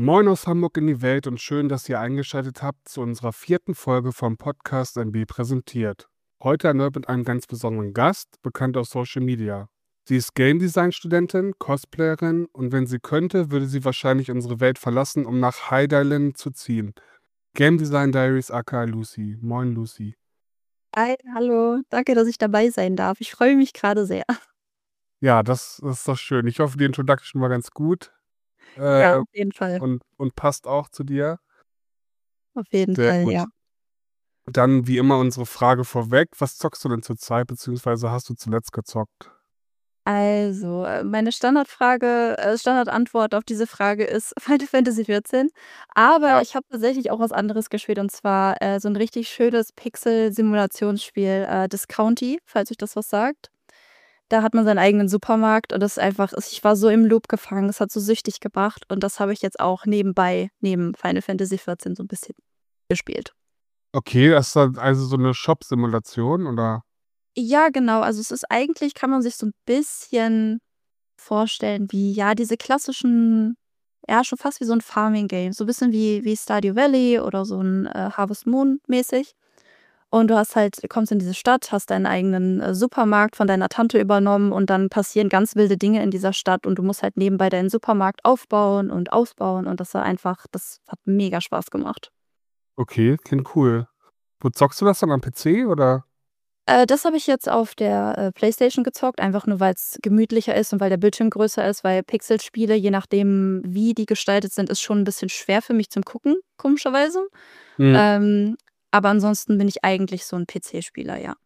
Moin aus Hamburg in die Welt und schön, dass ihr eingeschaltet habt zu unserer 4. Folge vom Podcast MB präsentiert. Heute erneut mit einem ganz besonderen Gast, bekannt aus Social Media. Sie ist Game Design Studentin, Cosplayerin und wenn sie könnte, würde sie wahrscheinlich unsere Welt verlassen, um nach Hyde Island zu ziehen. Game Design Diaries aka Lucy. Moin Lucy. Hi, hallo. Danke, dass ich dabei sein darf. Ich freue mich gerade sehr. Ja, das ist doch schön. Ich hoffe, die Introduction war ganz gut Ja, auf jeden Fall. und passt auch zu dir. Auf jeden Sehr Fall, gut. ja. Dann wie immer unsere Frage vorweg. Was zockst du denn zurzeit, beziehungsweise hast du zuletzt gezockt? Also, meine Standardantwort auf diese Frage ist Final Fantasy 14. Aber Ja. ich habe tatsächlich auch was anderes gespielt und zwar, so 'n richtig schönes Pixel-Simulationsspiel, Discounty, falls euch das was sagt. Da hat man seinen eigenen Supermarkt und das ist einfach ich war so im Loop gefangen, es hat so süchtig gemacht und das habe ich jetzt auch nebenbei, neben Final Fantasy 14 so 'n bisschen gespielt. Okay, das ist dann also so 'ne Shop-Simulation, oder? Ja, genau. Also, es ist eigentlich kann man sich so 'n bisschen vorstellen wie, ja, diese klassischen ja, schon fast wie so 'n Farming-Game, so bisschen wie Stardew Valley oder so 'n, Harvest Moon mäßig. Und du hast halt kommst in diese Stadt, hast deinen eigenen, Supermarkt von deiner Tante übernommen und dann passieren ganz wilde Dinge in dieser Stadt und du musst halt nebenbei deinen Supermarkt aufbauen und ausbauen und das hat mega Spaß gemacht. Okay, klingt cool. Wo zockst du das dann am PC, oder? Das habe ich jetzt auf der, PlayStation gezockt, einfach nur weil's gemütlicher ist und weil der Bildschirm größer ist, weil Pixelspiele, je nachdem, wie die gestaltet sind, ist schon 'n bisschen schwer für mich zum Gucken, komischerweise. Mhm. Aber ansonsten bin ich eigentlich so 'n PC-Spieler, ja.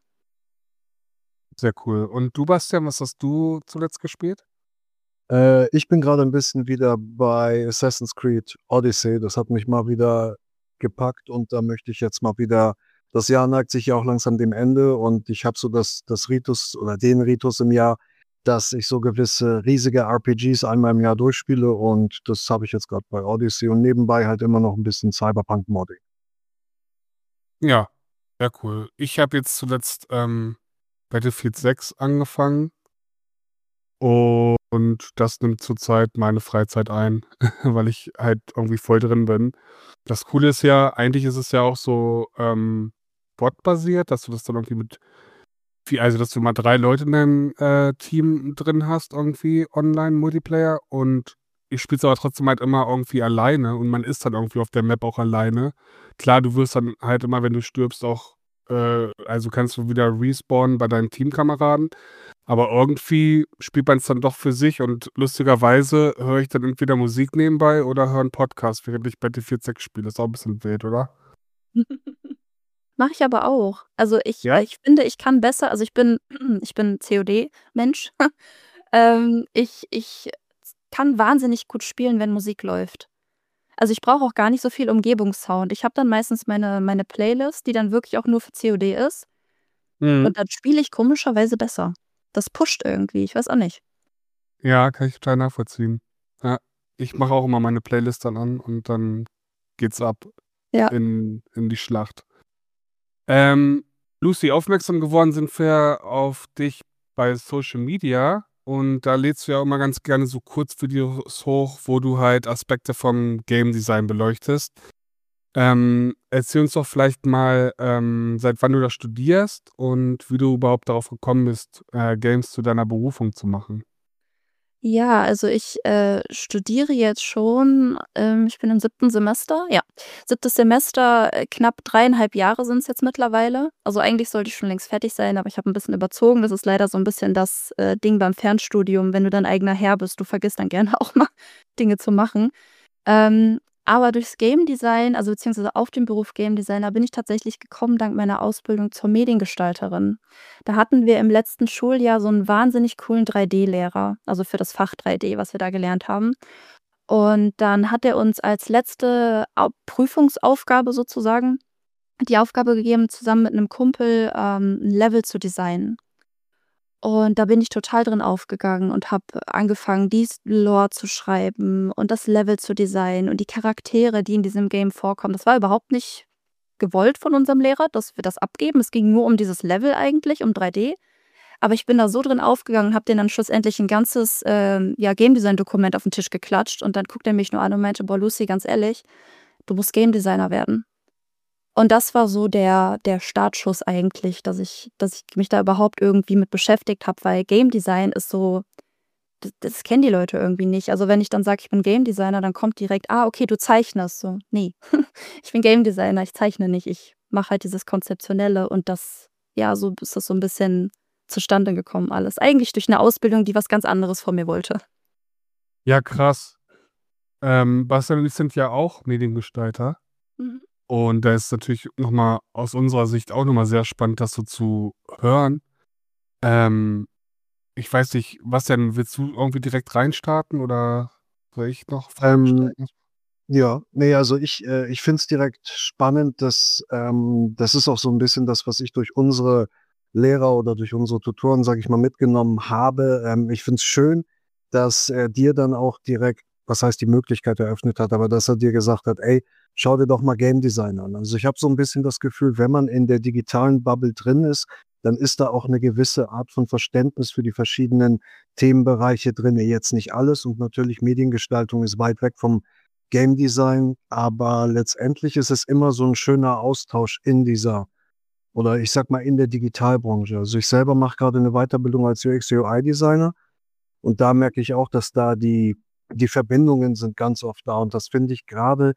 Sehr cool. Und du, Bastian, was hast du zuletzt gespielt? Ich bin grade 'n bisschen wieder bei Assassin's Creed Odyssey. Das hat mich mal wieder gepackt und da möchte ich jetzt mal wieder das Jahr neigt sich ja auch langsam dem Ende und ich habe so das Ritus oder den Ritus im Jahr, dass ich so gewisse riesige RPGs einmal im Jahr durchspiele und das habe ich jetzt grad bei Odyssey und nebenbei halt immer noch 'n bisschen Cyberpunk-Modding. Ja, sehr cool. Ich habe jetzt zuletzt, Battlefield 6 angefangen und das nimmt zurzeit meine Freizeit ein, weil ich halt irgendwie voll drin bin. Das Coole ist ja, eigentlich ist es ja auch so, bot-basiert, dass du das dann irgendwie mit also, dass du mal 3 Leute in deinem, Team drin hast irgendwie online Multiplayer und ich spiele es aber trotzdem halt immer irgendwie alleine und man ist dann irgendwie auf der Map auch alleine. Klar, du wirst dann halt immer, wenn du stirbst, auch also kannst du wieder respawnen bei deinen Teamkameraden, aber irgendwie spielt man's dann doch für sich und lustigerweise höre ich dann entweder Musik nebenbei oder höre 'n Podcast, während ich Battlefield 6 spiele. Ist auch 'n bisschen wild, oder? Mache ich aber auch. Also, Ja? ich finde, ich kann besser also, ich bin COD-Mensch. Ich kann wahnsinnig gut spielen, wenn Musik läuft. Also, ich brauche auch gar nicht so viel Umgebungssound. Ich habe dann meistens meine Playlist, die dann wirklich auch nur für COD ist Mhm. und dann spiele ich komischerweise besser. Das pusht irgendwie, ich weiß auch nicht. Ja, kann ich total nachvollziehen. Ja, ich mache auch immer meine Playlist dann an und dann geht's ab Ja. in die Schlacht. Ähm, Lucy, aufmerksam geworden sind wir auf dich bei Social Media und da lädst du ja immer ganz gerne so Kurzvideos hoch, wo du halt Aspekte vom Game Design beleuchtest. Erzähl uns doch vielleicht mal, seit wann du das studierst und wie du überhaupt darauf gekommen bist, Games zu deiner Berufung zu machen. Ja, also ich, studiere jetzt schon, ich bin im 7. Semester, ja. 7. Semester, knapp 3,5 Jahre sind's jetzt mittlerweile. Also, eigentlich sollte ich schon längst fertig sein, aber ich habe 'n bisschen überzogen. Das ist leider so 'n bisschen das, Ding beim Fernstudium, wenn du dein eigener Herr bist. Du vergisst dann gerne auch mal Dinge zu machen. Aber durchs Game Design, also beziehungsweise auf den Beruf Game Designer bin ich tatsächlich gekommen dank meiner Ausbildung zur Mediengestalterin. Da hatten wir im letzten Schuljahr so 'n wahnsinnig coolen 3D-Lehrer, also für das Fach 3D, was wir da gelernt haben. Und dann hat er uns als letzte Prüfungsaufgabe sozusagen die Aufgabe gegeben, zusammen mit 'nem Kumpel, 'n Level zu designen. Und da bin ich total drin aufgegangen und habe angefangen, Lore zu schreiben und das Level zu designen und die Charaktere, die in diesem Game vorkommen. Das war überhaupt nicht gewollt von unserem Lehrer, dass wir das abgeben. Es ging nur um dieses Level eigentlich, um 3D. Aber ich bin da so drin aufgegangen und habe denen dann schlussendlich ein ganzes Game Design Dokument auf den Tisch geklatscht und dann guckt er mich nur an und meinte, boah Lucy, ganz ehrlich, du musst Game Designer werden. Und das war so der Startschuss eigentlich, dass ich mich da überhaupt irgendwie mit beschäftigt habe, weil Game Design ist so, das kennen die Leute irgendwie nicht. Also wenn ich dann sage, ich bin Game Designer, dann kommt direkt, okay, du zeichnest. So, nee, ich bin Game Designer, ich zeichne nicht. Ich mache halt dieses Konzeptionelle und das, ja, so ist das so ein bisschen zustande gekommen alles. Eigentlich durch eine Ausbildung, die was ganz anderes von mir wollte. Ja, krass. Bastian und ich sind ja auch Mediengestalter. Mhm. Und da ist natürlich nochmal aus unserer Sicht auch nochmal sehr spannend, das so zu hören. Ich weiß nicht, Bastian, willst du irgendwie direkt reinstarten oder soll ich noch Fragen Ähm, stellen? ja, nee, also ich finde es direkt spannend, dass das ist auch so ein bisschen das, was ich durch unsere Lehrer oder durch unsere Tutoren, sage ich mal, mitgenommen habe. Ich finde es schön, dass er dir dann auch direkt, was heißt die Möglichkeit eröffnet hat, aber dass er dir gesagt hat, ey, schau dir doch mal Game Design an. Also ich habe so ein bisschen das Gefühl, wenn man in der digitalen Bubble drin ist, dann ist da auch eine gewisse Art von Verständnis für die verschiedenen Themenbereiche drin. Jetzt nicht alles und natürlich Mediengestaltung ist weit weg vom Game Design, aber letztendlich ist es immer so ein schöner Austausch in dieser oder ich sag mal in der Digitalbranche. Also ich selber mache gerade eine Weiterbildung als UX/UI-Designer und da merke ich auch, dass da die Verbindungen sind ganz oft da und das finde ich gerade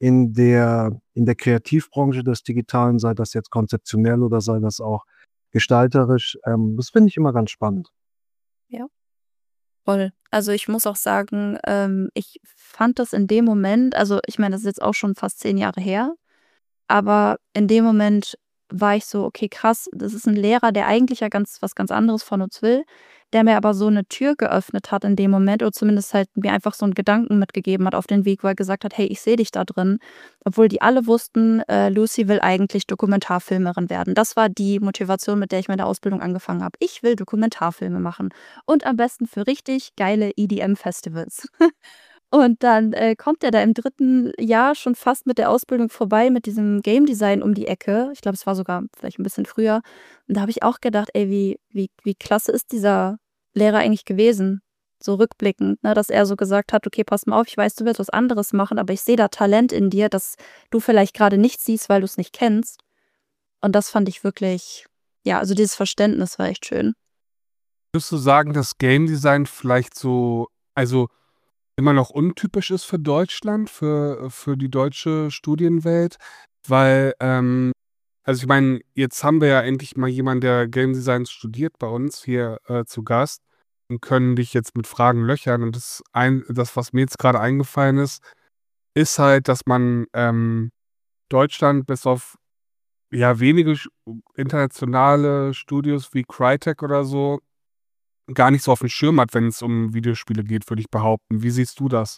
in der Kreativbranche des Digitalen, sei das jetzt konzeptionell oder sei das auch gestalterisch, das finde ich immer ganz spannend. Ja. Voll. Also ich muss auch sagen, ich fand das in dem Moment, also ich meine, das ist jetzt auch schon fast 10 Jahre her, aber in dem Moment war ich so: „Okay, krass, das ist ein Lehrer, der eigentlich ja was ganz anderes von uns will, der mir aber so eine Tür geöffnet hat in dem Moment oder zumindest halt mir einfach so einen Gedanken mitgegeben hat auf den Weg, wo er gesagt hat: ‚Hey, ich sehe dich da drin.‘“ Obwohl die alle wussten, Lucy will eigentlich Dokumentarfilmerin werden. Das war die Motivation, mit der ich meine Ausbildung angefangen habe. Ich will Dokumentarfilme machen und am besten für richtig geile EDM-Festivals. Und dann, kommt er da im 3. Jahr schon fast mit der Ausbildung vorbei mit diesem Game Design um die Ecke. Ich glaube, es war sogar vielleicht ein bisschen früher. Und da habe ich auch gedacht: „Ey, wie klasse ist dieser Lehrer eigentlich gewesen?“ So rückblickend, ne, dass er so gesagt hat: „Okay, pass mal auf, ich weiß, du willst was anderes machen, aber ich sehe da Talent in dir, das du vielleicht gerade nicht siehst, weil du es nicht kennst.“ Und das fand ich wirklich, ja, also dieses Verständnis war echt schön. Würdest du sagen, dass Game Design vielleicht so, also immer noch untypisch ist für Deutschland, für die deutsche Studienwelt? Weil, also ich meine, jetzt haben wir ja endlich mal jemanden, der Game Design studiert bei uns hier zu Gast und können dich jetzt mit Fragen löchern. Und das, was mir jetzt gerade eingefallen ist halt, dass man Deutschland bis auf ja wenige internationale Studios wie Crytek oder so gar nicht so auf dem Schirm hat, wenn es um Videospiele geht, würde ich behaupten. Wie siehst du das?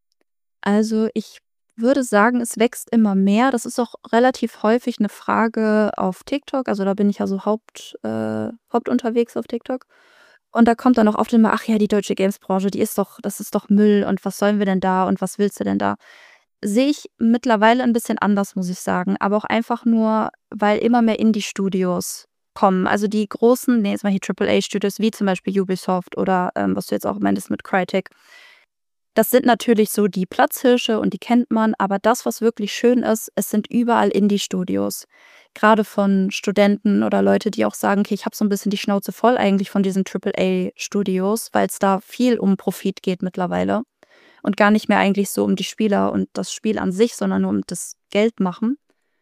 Also, ich würde sagen, es wächst immer mehr. Das ist auch relativ häufig 'ne Frage auf TikTok. Also, da bin ich ja so hauptunterwegs auf TikTok. Und da kommt dann auch oft immer: „Ach ja, die deutsche Games-Branche, das ist doch Müll und was sollen wir denn da und was willst du denn da?“ Sehe ich mittlerweile 'n bisschen anders, muss ich sagen, aber auch einfach nur, weil immer mehr Indie-Studios kommen. Also, die großen, nehmen jetzt mal hier Triple-A-Studios wie zum Beispiel Ubisoft oder, was du jetzt auch meintest mit Crytek. Das sind natürlich so die Platzhirsche und die kennt man, aber das, was wirklich schön ist, es sind überall Indie-Studios. Grade von Studenten oder Leute, die auch sagen: „Okay, ich habe so 'n bisschen die Schnauze voll eigentlich von diesen Triple-A-Studios“, weil's da viel um Profit geht mittlerweile und gar nicht mehr eigentlich so um die Spieler und das Spiel an sich, sondern nur um das Geldmachen.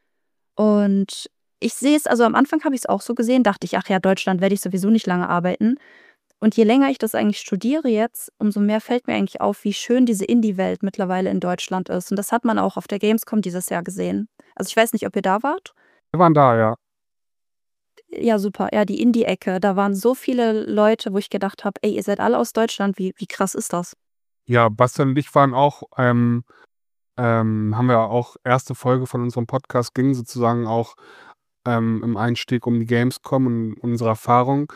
Und ich sehe es, also, am Anfang habe ich's auch so gesehen, dachte ich: „Ach ja, Deutschland werde ich sowieso nicht lange arbeiten.“ Und je länger ich das eigentlich studiere jetzt, umso mehr fällt mir eigentlich auf, wie schön diese Indie-Welt mittlerweile in Deutschland ist. Und das hat man auch auf der Gamescom dieses Jahr gesehen. Also, ich weiß nicht, ob ihr da wart? Wir waren da, ja. Ja, super. Ja, die Indie-Ecke. Da waren so viele Leute, wo ich gedacht habe: „Ey, ihr seid alle aus Deutschland. Wie krass ist das?“ Ja, Bastian und ich waren auch, haben wir auch erste Folge von unserem Podcast ging sozusagen auch im Einstieg um die Gamescom und unsere Erfahrung.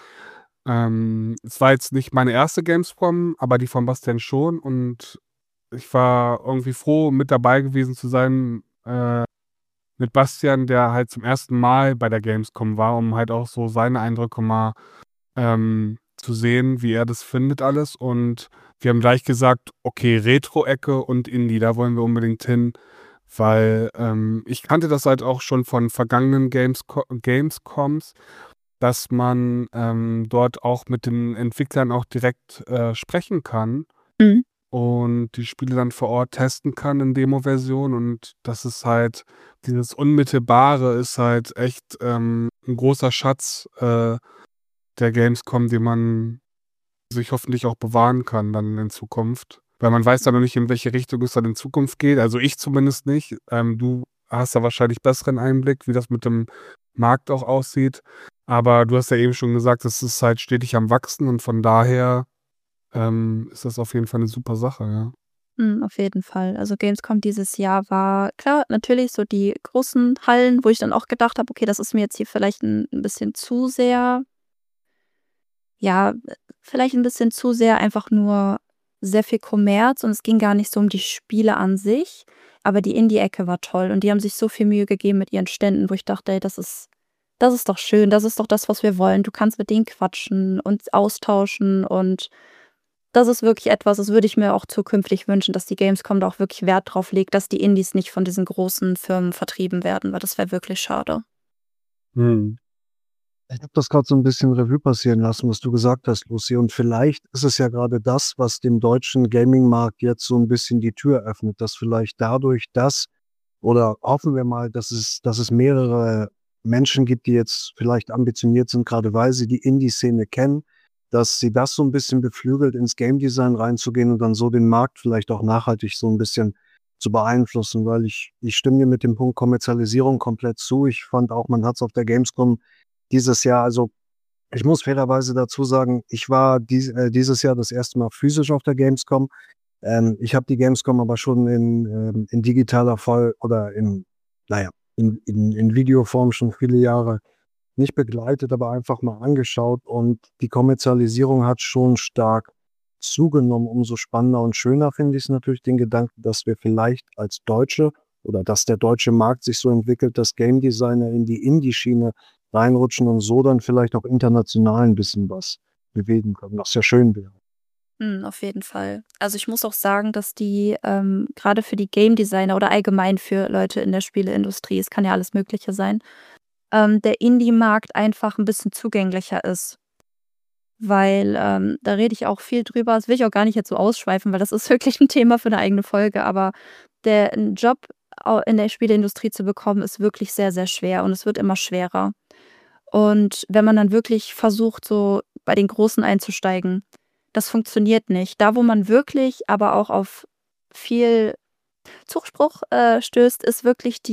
Es war jetzt nicht meine erste Gamescom, aber die von Bastian schon und ich war irgendwie froh, mit dabei gewesen zu sein, mit Bastian, der halt zum ersten Mal bei der Gamescom war, um halt auch so seine Eindrücke mal zu sehen, wie er das findet alles. Und wir haben gleich gesagt, okay, Retro-Ecke und Indie, da wollen wir unbedingt hin, weil ich kannte das halt auch schon von vergangenen Gamescoms, dass man dort auch mit den Entwicklern auch direkt sprechen kann Mhm. und die Spiele dann vor Ort testen kann in Demo-Version. Und das ist halt, dieses Unmittelbare ist halt echt ein großer Schatz der Gamescom, den man sich hoffentlich auch bewahren kann dann in Zukunft. Weil man weiß ja noch nicht, in welche Richtung es dann in Zukunft geht. Also ich zumindest nicht. Du hast da wahrscheinlich besseren Einblick, wie das mit dem Markt auch aussieht. Aber du hast ja eben schon gesagt, es ist halt stetig am Wachsen und von daher ist das auf jeden Fall eine super Sache, ja. Auf jeden Fall. Also Gamescom dieses Jahr war klar, natürlich so die großen Hallen, wo ich dann auch gedacht habe, okay, das ist mir jetzt hier vielleicht ein bisschen zu sehr, ja, vielleicht ein bisschen zu sehr einfach nur sehr viel Kommerz und es ging gar nicht so um die Spiele an sich, aber die Indie-Ecke war toll und die haben sich so viel Mühe gegeben mit ihren Ständen, wo ich dachte: „Ey, das ist doch schön, das ist doch das, was wir wollen.“ Du kannst mit denen quatschen und austauschen und das ist wirklich etwas, das würde ich mir auch zukünftig wünschen, dass die Gamescom da auch wirklich Wert drauf legt, dass die Indies nicht von diesen großen Firmen vertrieben werden, weil das wäre wirklich schade. Mhm. Ich habe das gerade so ein bisschen Revue passieren lassen, was du gesagt hast, Lucy. Und vielleicht ist es ja gerade das, was dem deutschen Gaming-Markt jetzt so ein bisschen die Tür öffnet, dass vielleicht dadurch oder hoffen wir mal, dass es mehrere Menschen gibt, die jetzt vielleicht ambitioniert sind, gerade weil sie die Indie-Szene kennen, dass sie das so ein bisschen beflügelt, ins Game Design reinzugehen und dann so den Markt vielleicht auch nachhaltig so ein bisschen zu beeinflussen, weil ich stimme dir mit dem Punkt Kommerzialisierung komplett zu. Ich fand auch, man hat es auf der Gamescom dieses Jahr, also ich muss fairerweise dazu sagen, ich war dieses Jahr das erste Mal physisch auf der Gamescom. Ich habe die Gamescom aber schon in digitaler Form oder naja, in Videoform schon viele Jahre nicht begleitet, aber einfach mal angeschaut. Und die Kommerzialisierung hat schon stark zugenommen. Umso spannender und schöner finde ich es natürlich den Gedanken, dass wir vielleicht als Deutsche oder dass der deutsche Markt sich so entwickelt, dass Game Designer in die Indie-Schiene reinrutschen und so dann vielleicht auch international ein bisschen was bewegen können, was ja schön wäre. Auf jeden Fall. Also, ich muss auch sagen, dass die, grade für die Game Designer oder allgemein für Leute in der Spieleindustrie, es kann ja alles Mögliche sein, der Indie-Markt einfach ein bisschen zugänglicher ist. Weil, da rede ich auch viel drüber. Das will ich auch gar nicht jetzt so ausschweifen, weil das ist wirklich ein Thema für eine eigene Folge, aber 'n Job in der Spieleindustrie zu bekommen, ist wirklich sehr, sehr schwer und es wird immer schwerer. Und wenn man dann wirklich versucht, so bei den Großen einzusteigen, das funktioniert nicht. Da, wo man wirklich aber auch auf viel Zuspruch, stößt, ist wirklich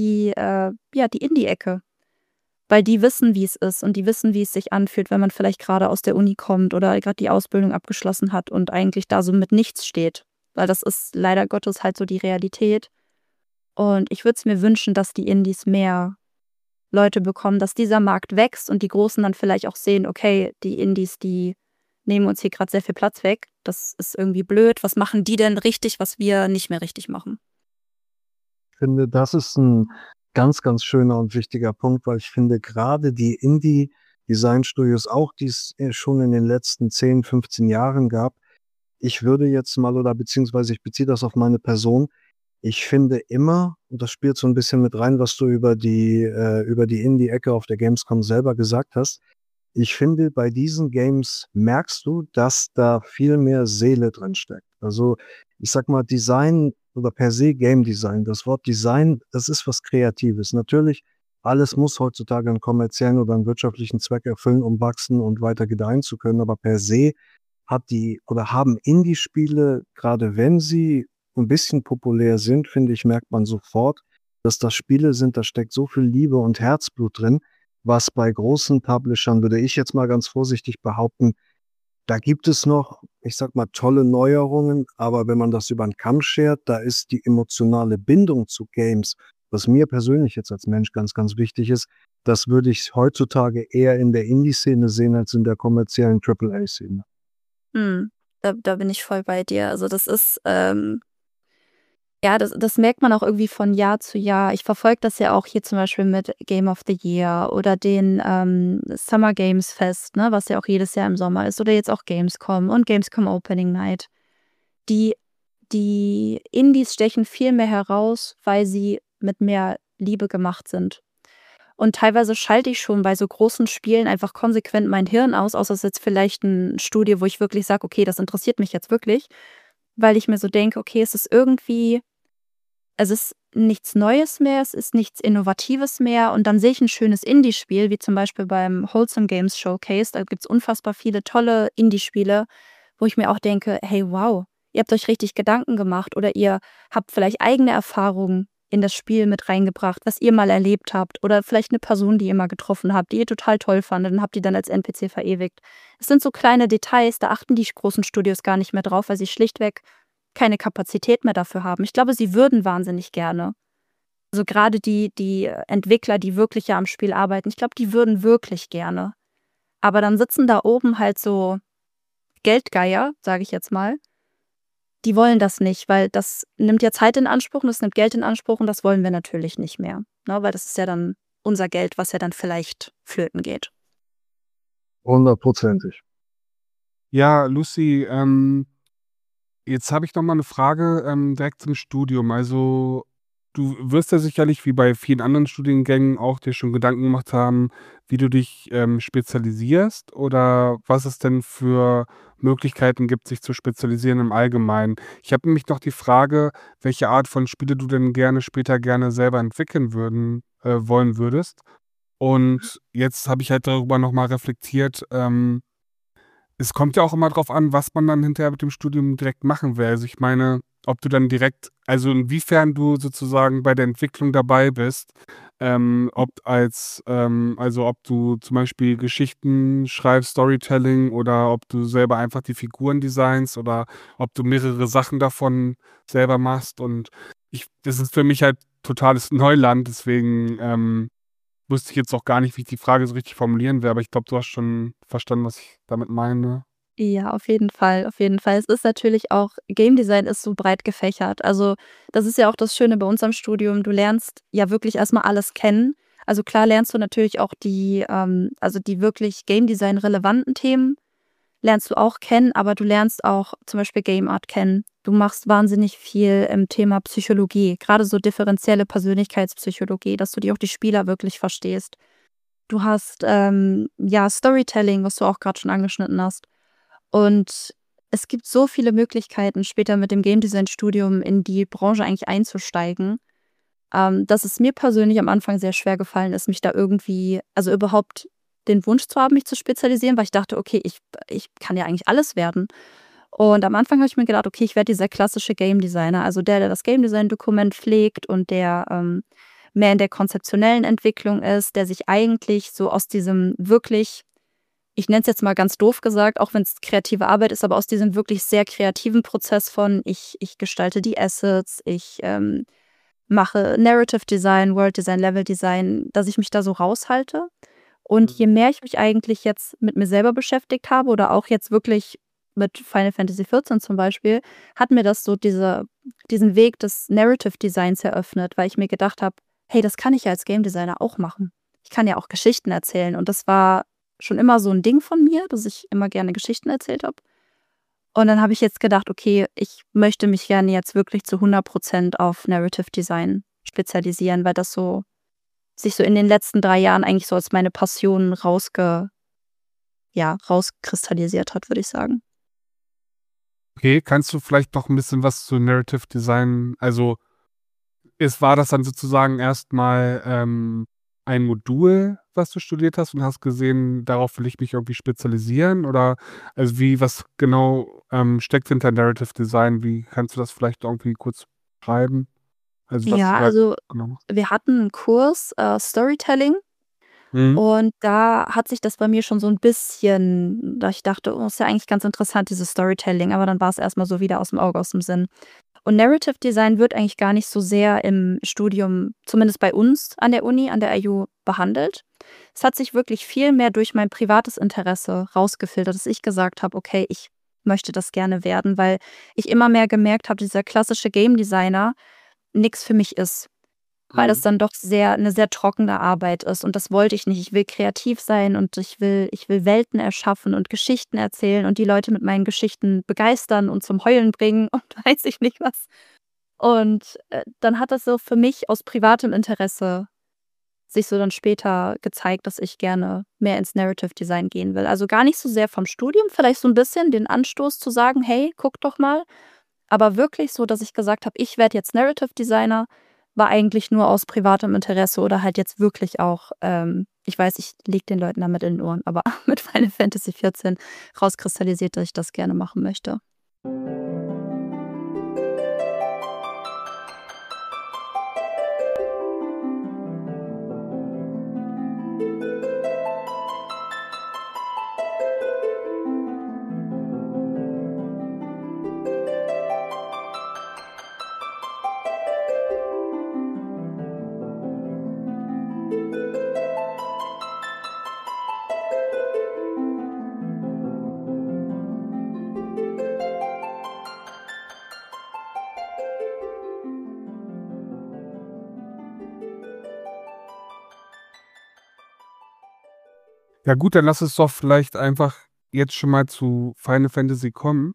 die Indie-Ecke. Weil die wissen, wie es ist und die wissen, wie es sich anfühlt, wenn man vielleicht gerade aus der Uni kommt oder gerade die Ausbildung abgeschlossen hat und eigentlich da so mit nichts steht. Weil das ist leider Gottes halt so die Realität. Und ich würde es mir wünschen, dass die Indies mehr Leute bekommen, dass dieser Markt wächst und die Großen dann vielleicht auch sehen: „Okay, die Indies, die nehmen uns hier gerade sehr viel Platz weg. Das ist irgendwie blöd. Was machen die denn richtig, was wir nicht mehr richtig machen?“ Ich finde, das ist ein ganz, ganz schöner und wichtiger Punkt, weil ich finde, gerade die Indie-Design-Studios, auch die es schon in den letzten 10, 15 Jahren gab, ich würde jetzt mal oder beziehungsweise ich beziehe das auf meine Person, ich finde immer, und das spielt so ein bisschen mit rein, was du über die Indie-Ecke auf der Gamescom selber gesagt hast. Ich finde, bei diesen Games merkst du, dass da viel mehr Seele drin steckt. Also, ich sage mal, Design oder per se Game Design, das Wort Design, das ist was Kreatives. Natürlich, alles muss heutzutage einen kommerziellen oder einen wirtschaftlichen Zweck erfüllen, um wachsen und weiter gedeihen zu können, aber per se haben Indie-Spiele, gerade wenn sie ein bisschen populär sind, finde ich, merkt man sofort, dass das Spiele sind, da steckt so viel Liebe und Herzblut drin, was bei großen Publishern, würde ich jetzt mal ganz vorsichtig behaupten, da gibt es noch, ich sage mal, tolle Neuerungen, aber wenn man das über 'n Kamm schert, da ist die emotionale Bindung zu Games, was mir persönlich jetzt als Mensch ganz, ganz wichtig ist, das würde ich heutzutage eher in der Indie-Szene sehen als in der kommerziellen Triple-A-Szene. Mhm. Da bin ich voll bei dir. Also, das ist, Ja, das merkt man auch irgendwie von Jahr zu Jahr. Ich verfolge das ja auch hier zum Beispiel mit Game of the Year oder den Summer Games Fest, ne, was ja auch jedes Jahr im Sommer ist, oder jetzt auch Gamescom und Gamescom Opening Night. Die Indies stechen viel mehr heraus, weil sie mit mehr Liebe gemacht sind. Und teilweise schalte ich schon bei so großen Spielen einfach konsequent mein Hirn aus, außer es ist jetzt vielleicht ein Studio, wo ich wirklich sage, okay, das interessiert mich jetzt wirklich, weil ich mir so denke, okay, es ist nichts Neues mehr, es ist nichts Innovatives mehr, und dann sehe ich ein schönes Indie-Spiel, wie zum Beispiel beim Wholesome Games Showcase. Da gibt es unfassbar viele tolle Indie-Spiele, wo ich mir auch denke, hey, wow, ihr habt euch richtig Gedanken gemacht oder ihr habt vielleicht eigene Erfahrungen in das Spiel mit reingebracht, was ihr mal erlebt habt, oder vielleicht eine Person, die ihr mal getroffen habt, die ihr total toll fandet und habt die dann als NPC verewigt. Es sind so kleine Details, da achten die großen Studios gar nicht mehr drauf, weil sie schlichtweg keine Kapazität mehr dafür haben. Ich glaube, sie würden wahnsinnig gerne. Also gerade die Entwickler, die wirklich ja am Spiel arbeiten, ich glaube, die würden wirklich gerne. Aber dann sitzen da oben halt so Geldgeier, sage ich jetzt mal. Die wollen das nicht, weil das nimmt ja Zeit in Anspruch und das nimmt Geld in Anspruch, und das wollen wir natürlich nicht mehr. Ne? Weil das ist ja dann unser Geld, was ja dann vielleicht flöten geht. 100%. Ja, Lucy, jetzt habe ich noch mal eine Frage direkt zum Studium. Also, du wirst ja sicherlich wie bei vielen anderen Studiengängen auch dir schon Gedanken gemacht haben, wie du dich spezialisierst oder was es denn für Möglichkeiten gibt, sich zu spezialisieren im Allgemeinen. Ich habe nämlich noch die Frage, welche Art von Spiele du denn später gerne selber entwickeln wollen würdest. Und jetzt habe ich halt darüber noch mal reflektiert. Es kommt ja auch immer drauf an, was man dann hinterher mit dem Studium direkt machen will. Also ich meine, ob du dann direkt, also inwiefern du sozusagen bei der Entwicklung dabei bist, also ob du zum Beispiel Geschichten schreibst, Storytelling, oder ob du selber einfach die Figuren designst, oder ob du mehrere Sachen davon selber machst. Und das ist für mich halt totales Neuland, deswegen wusste ich jetzt auch gar nicht, wie ich die Frage so richtig formulieren will, aber ich glaube, du hast schon verstanden, was ich damit meine. Ja, auf jeden Fall, auf jeden Fall. Es ist natürlich auch, Game Design ist so breit gefächert. Also, das ist ja auch das Schöne bei uns am Studium. Du lernst ja wirklich erstmal alles kennen. Also klar lernst du natürlich auch die wirklich Game Design relevanten Themen lernst du auch kennen, aber du lernst auch zum Beispiel Game Art kennen. Du machst wahnsinnig viel im Thema Psychologie, gerade so differenzielle Persönlichkeitspsychologie, dass du auch die Spieler wirklich verstehst. Du hast ja Storytelling, was du auch gerade schon angeschnitten hast. Und es gibt so viele Möglichkeiten, später mit dem Game Design Studium in die Branche eigentlich einzusteigen, dass es mir persönlich am Anfang sehr schwer gefallen ist, mich da irgendwie, also überhaupt den Wunsch zu haben, mich zu spezialisieren, weil ich dachte, okay, ich kann ja eigentlich alles werden. Und am Anfang habe ich mir gedacht, okay, ich werde dieser klassische Game Designer, also der das Game Design Dokument pflegt und der mehr in der konzeptionellen Entwicklung ist, der sich eigentlich so aus diesem wirklich, ich nenne es jetzt mal ganz doof gesagt, auch wenn es kreative Arbeit ist, aber aus diesem wirklich sehr kreativen Prozess von, ich gestalte die Assets, ich mache Narrative Design, World Design, Level Design, dass ich mich da so raushalte. Und je mehr ich mich eigentlich jetzt mit mir selber beschäftigt habe oder auch jetzt wirklich mit Final Fantasy XIV zum Beispiel, hat mir das so diesen Weg des Narrative Designs eröffnet, weil ich mir gedacht habe, hey, das kann ich ja als Game Designer auch machen. Ich kann ja auch Geschichten erzählen. Und das war schon immer so ein Ding von mir, dass ich immer gerne Geschichten erzählt habe. Und dann habe ich jetzt gedacht, okay, ich möchte mich gerne jetzt wirklich zu 100% auf Narrative Design spezialisieren, weil das sich so in den letzten 3 Jahren eigentlich so als meine Passion rauskristallisiert hat, würde ich sagen. Okay, kannst du vielleicht noch ein bisschen was zu Narrative Design, also war das dann sozusagen erstmal ein Modul, was du studiert hast und hast gesehen, darauf will ich mich irgendwie spezialisieren, oder also was genau steckt hinter Narrative Design? Wie kannst du das vielleicht irgendwie kurz beschreiben? Also was Ja, du da also genau machst? wir hatten einen Kurs Storytelling, Mhm. und da hat sich das bei mir schon so ein bisschen, da ich dachte, oh, ist ja eigentlich ganz interessant, dieses Storytelling, aber dann war es erstmal so wieder aus dem Auge, aus dem Sinn. Und Narrative Design wird eigentlich gar nicht so sehr im Studium, zumindest bei uns an der Uni, an der IU, behandelt. Es hat sich wirklich viel mehr durch mein privates Interesse rausgefiltert, dass ich gesagt habe, okay, ich möchte das gerne werden, weil ich immer mehr gemerkt habe, dieser klassische Game Designer, nichts für mich ist. Weil das dann doch eine sehr trockene Arbeit ist und das wollte ich nicht. Ich will kreativ sein und ich will Welten erschaffen und Geschichten erzählen und die Leute mit meinen Geschichten begeistern und zum Heulen bringen und weiß ich nicht was. Und dann hat das so für mich aus privatem Interesse sich so dann später gezeigt, dass ich gerne mehr ins Narrative Design gehen will. Also gar nicht so sehr vom Studium, vielleicht so ein bisschen den Anstoß zu sagen, hey, guck doch mal. Aber wirklich so, dass ich gesagt habe, ich werde jetzt Narrative Designer, war eigentlich nur aus privatem Interesse oder halt jetzt wirklich auch, ich weiß, ich lege den Leuten damit in den Ohren, aber mit Final Fantasy 14 rauskristallisiert, dass ich das gerne machen möchte. Ja gut, dann lass es doch vielleicht einfach jetzt schon mal zu Final Fantasy kommen.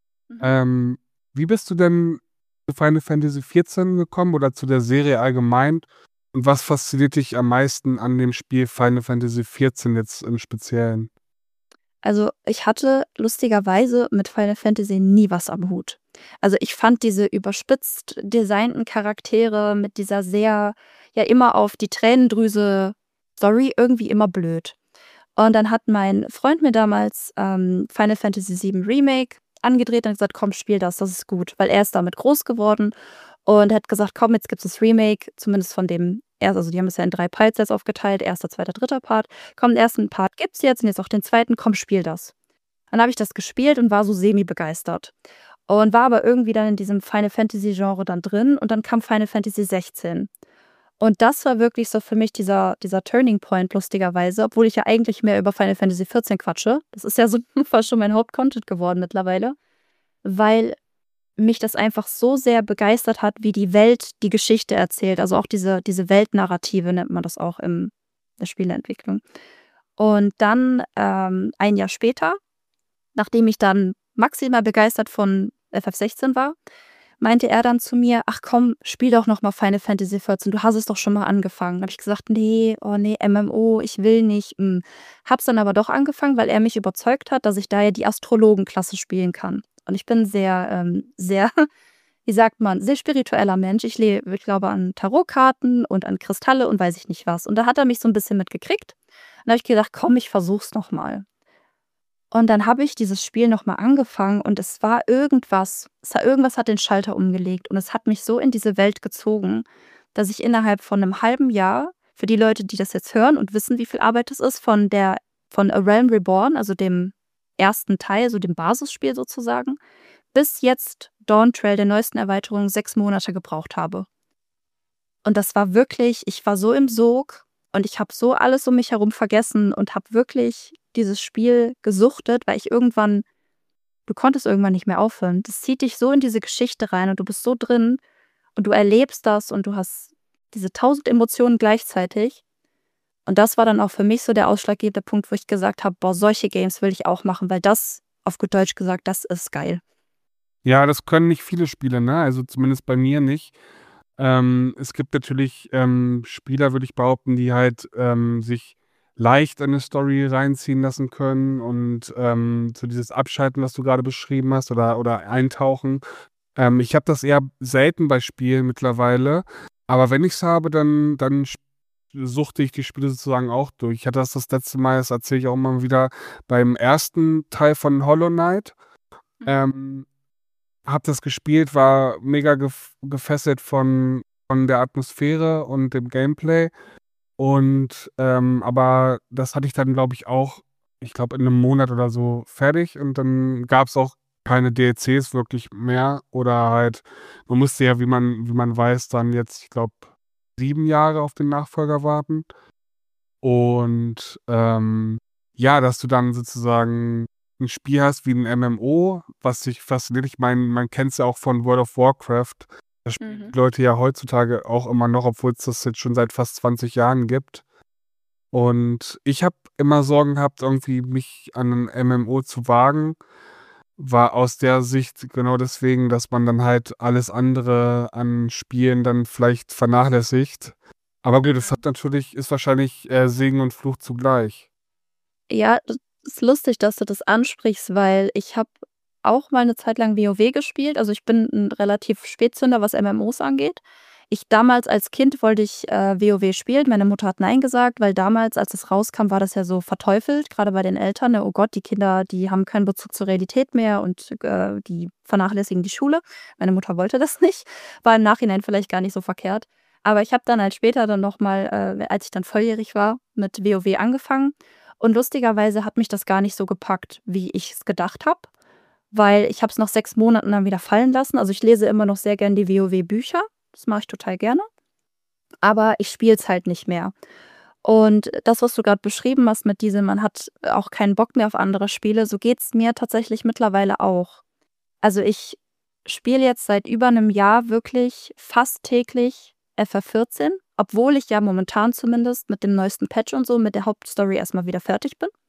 Wie bist du denn zu Final Fantasy 14 gekommen oder zu der Serie allgemein? Und was fasziniert dich am meisten an dem Spiel Final Fantasy 14 jetzt im Speziellen? Also, ich hatte lustigerweise mit Final Fantasy nie was am Hut. Also, ich fand diese überspitzt designten Charaktere mit dieser sehr ja, immer auf die Tränendrüse Story irgendwie immer blöd. Und dann hat mein Freund mir damals, Final Fantasy VII Remake angedreht und hat gesagt: „Komm, spiel das ist gut.“ Weil er ist damit groß geworden und hat gesagt: „Komm, jetzt gibt's das Remake“, zumindest von dem also, die haben es ja in 3 Parts jetzt aufgeteilt, 1., 2., 3. Part. „Komm, den 1. Part gibt's jetzt und jetzt auch den 2. Komm, spiel das.“ Dann habe ich das gespielt und war so semi-begeistert und war aber irgendwie dann in diesem Final Fantasy Genre dann drin und dann kam Final Fantasy 16. Und das war wirklich so für mich dieser Turning Point lustigerweise, obwohl ich ja eigentlich mehr über Final Fantasy 14 quatsche. Das ist ja so fast schon mein Hauptcontent geworden mittlerweile, weil mich das einfach so sehr begeistert hat, wie die Welt die Geschichte erzählt. Also auch diese Weltnarrative nennt man das auch in der Spieleentwicklung. Und dann, ein Jahr später, nachdem ich dann maximal begeistert von FF16 war, meinte er dann zu mir: „Ach komm, spiel doch noch mal Final Fantasy 14, du hast es doch schon mal angefangen.“ Habe ich gesagt: „Nee, oh nee, MMO, ich will nicht.“ Habe es dann aber doch angefangen, weil er mich überzeugt hat, dass ich da ja die Astrologenklasse spielen kann. Und ich bin sehr, wie sagt man, sehr spiritueller Mensch. Ich glaube an Tarotkarten und an Kristalle und weiß ich nicht was. Und da hat er mich so ein bisschen mit gekriegt. Dann habe ich gedacht: „Komm, ich versuch's noch mal.“ Und dann habe ich dieses Spiel noch mal angefangen und es war irgendwas hat den Schalter umgelegt und es hat mich so in diese Welt gezogen, dass ich innerhalb von 'nem halben Jahr für die Leute, die das jetzt hören und wissen, wie viel Arbeit das ist, von A Realm Reborn, also dem ersten Teil, so dem Basisspiel sozusagen, bis jetzt Dawntrail, der neuesten Erweiterung, 6 Monate gebraucht habe. Und das war wirklich ich war so im Sog und ich habe so alles um mich herum vergessen und habe wirklich dieses Spiel gesuchtet, weil du konntest irgendwann nicht mehr aufhören. Das zieht dich so in diese Geschichte rein und du bist so drin und du erlebst das und du hast diese 1.000 Emotionen gleichzeitig. Und das war dann auch für mich so der ausschlaggebende Punkt, wo ich gesagt habe: „Boah, solche Games will ich auch machen“, weil das, auf gut Deutsch gesagt, das ist geil. Ja, das können nicht viele Spiele, ne? Also zumindest bei mir nicht. Es gibt natürlich Spieler, würde ich behaupten, die halt sich leicht in 'ne Story reinziehen lassen können und so dieses Abschalten, was du gerade beschrieben hast oder Eintauchen. Ich habe das eher selten bei Spielen mittlerweile, aber wenn ich's habe, dann suchte ich die Spiele sozusagen auch durch. Ich hatte das letzte Mal, das erzähle ich auch immer wieder, beim ersten Teil von Hollow Knight. Ähm, habe das gespielt, war mega gefesselt von der Atmosphäre und dem Gameplay. Und aber das hatte ich dann, glaube ich glaube, in 'nem Monat oder so fertig und dann gab's auch keine DLCs wirklich mehr oder halt man musste ja, wie man weiß, dann jetzt, ich glaube, 7 Jahre auf den Nachfolger warten. Und ja, dass du dann sozusagen ein Spiel hast wie ein MMO, was dich fasziniert. Ich meine, man kennt's ja auch von World of Warcraft, Das spielen Mhm. die Leute ja heutzutage auch immer noch, obwohl es das jetzt schon seit fast 20 Jahren gibt. Und ich habe immer Sorgen gehabt, irgendwie mich an 'n MMO zu wagen, war aus der Sicht genau deswegen, dass man dann halt alles andere an Spielen dann vielleicht vernachlässigt. Aber gut, es Mhm. hat natürlich ist wahrscheinlich, Segen und Fluch zugleich. Ja, das ist lustig, dass du das ansprichst, weil ich habe auch mal 'ne Zeit lang WoW gespielt. Also, ich bin 'n relativ Spätzünder, was MMOs angeht. Damals als Kind wollte ich, WoW spielen. Meine Mutter hat nein gesagt, weil damals, als es rauskam, war das ja so verteufelt, grade bei den Eltern, ne? „Oh Gott, die Kinder, die haben keinen Bezug zur Realität mehr und, die vernachlässigen die Schule.“ Meine Mutter wollte das nicht. War im Nachhinein vielleicht gar nicht so verkehrt. Aber ich habe dann halt später dann noch mal, als ich dann volljährig war, mit WoW angefangen. Und lustigerweise hat mich das gar nicht so gepackt, wie ich's gedacht habe, weil ich habe es nach 6 Monaten dann wieder fallen lassen. Also, ich lese immer noch sehr gern die WoW-Bücher. Das mache ich total gerne, aber ich spiele es halt nicht mehr. Und das, was du grad beschrieben hast mit diesem, man hat auch keinen Bock mehr auf andere Spiele, so geht's mir tatsächlich mittlerweile auch. Also, ich spiele jetzt seit über 'nem Jahr wirklich fast täglich FF14, obwohl ich ja momentan zumindest mit dem neuesten Patch und so mit der Hauptstory erst mal wieder fertig bin.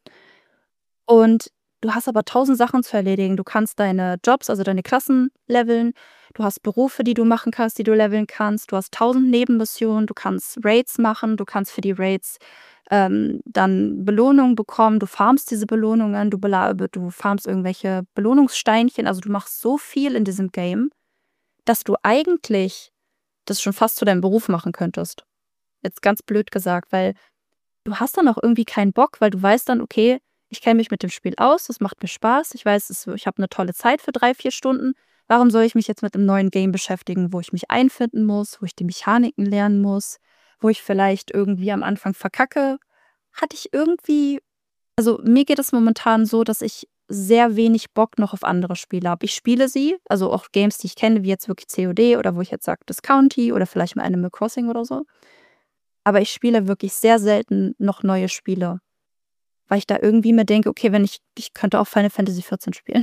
Und du hast aber 1.000 Sachen zu erledigen. Du kannst deine Jobs, also deine Klassen leveln. Du hast Berufe, die du machen kannst, die du leveln kannst. Du hast 1.000 Nebenmissionen. Du kannst Raids machen. Du kannst für die Raids, dann Belohnungen bekommen. Du farmst diese Belohnungen. Du farmst irgendwelche Belohnungssteinchen. Also, du machst so viel in diesem Game, dass du eigentlich das schon fast zu deinem Beruf machen könntest. Jetzt ganz blöd gesagt, weil du hast dann auch irgendwie keinen Bock, weil du weißt dann: „Okay, ich kenne mich mit dem Spiel aus, das macht mir Spaß. Ich weiß, ich habe 'ne tolle Zeit für 3, 4 Stunden. Warum soll ich mich jetzt mit 'nem neuen Game beschäftigen, wo ich mich einfinden muss, wo ich die Mechaniken lernen muss, wo ich vielleicht irgendwie am Anfang verkacke?“ Hatte ich irgendwie Also, mir geht es momentan so, dass ich sehr wenig Bock noch auf andere Spiele habe. Ich spiele sie, also auch Games, die ich kenne, wie jetzt wirklich COD oder wo ich jetzt sage, das County oder vielleicht mal Animal Crossing oder so. Aber ich spiele wirklich sehr selten noch neue Spiele, weil ich da irgendwie mir denke: „Okay, wenn ich könnte auch Final Fantasy 14 spielen.“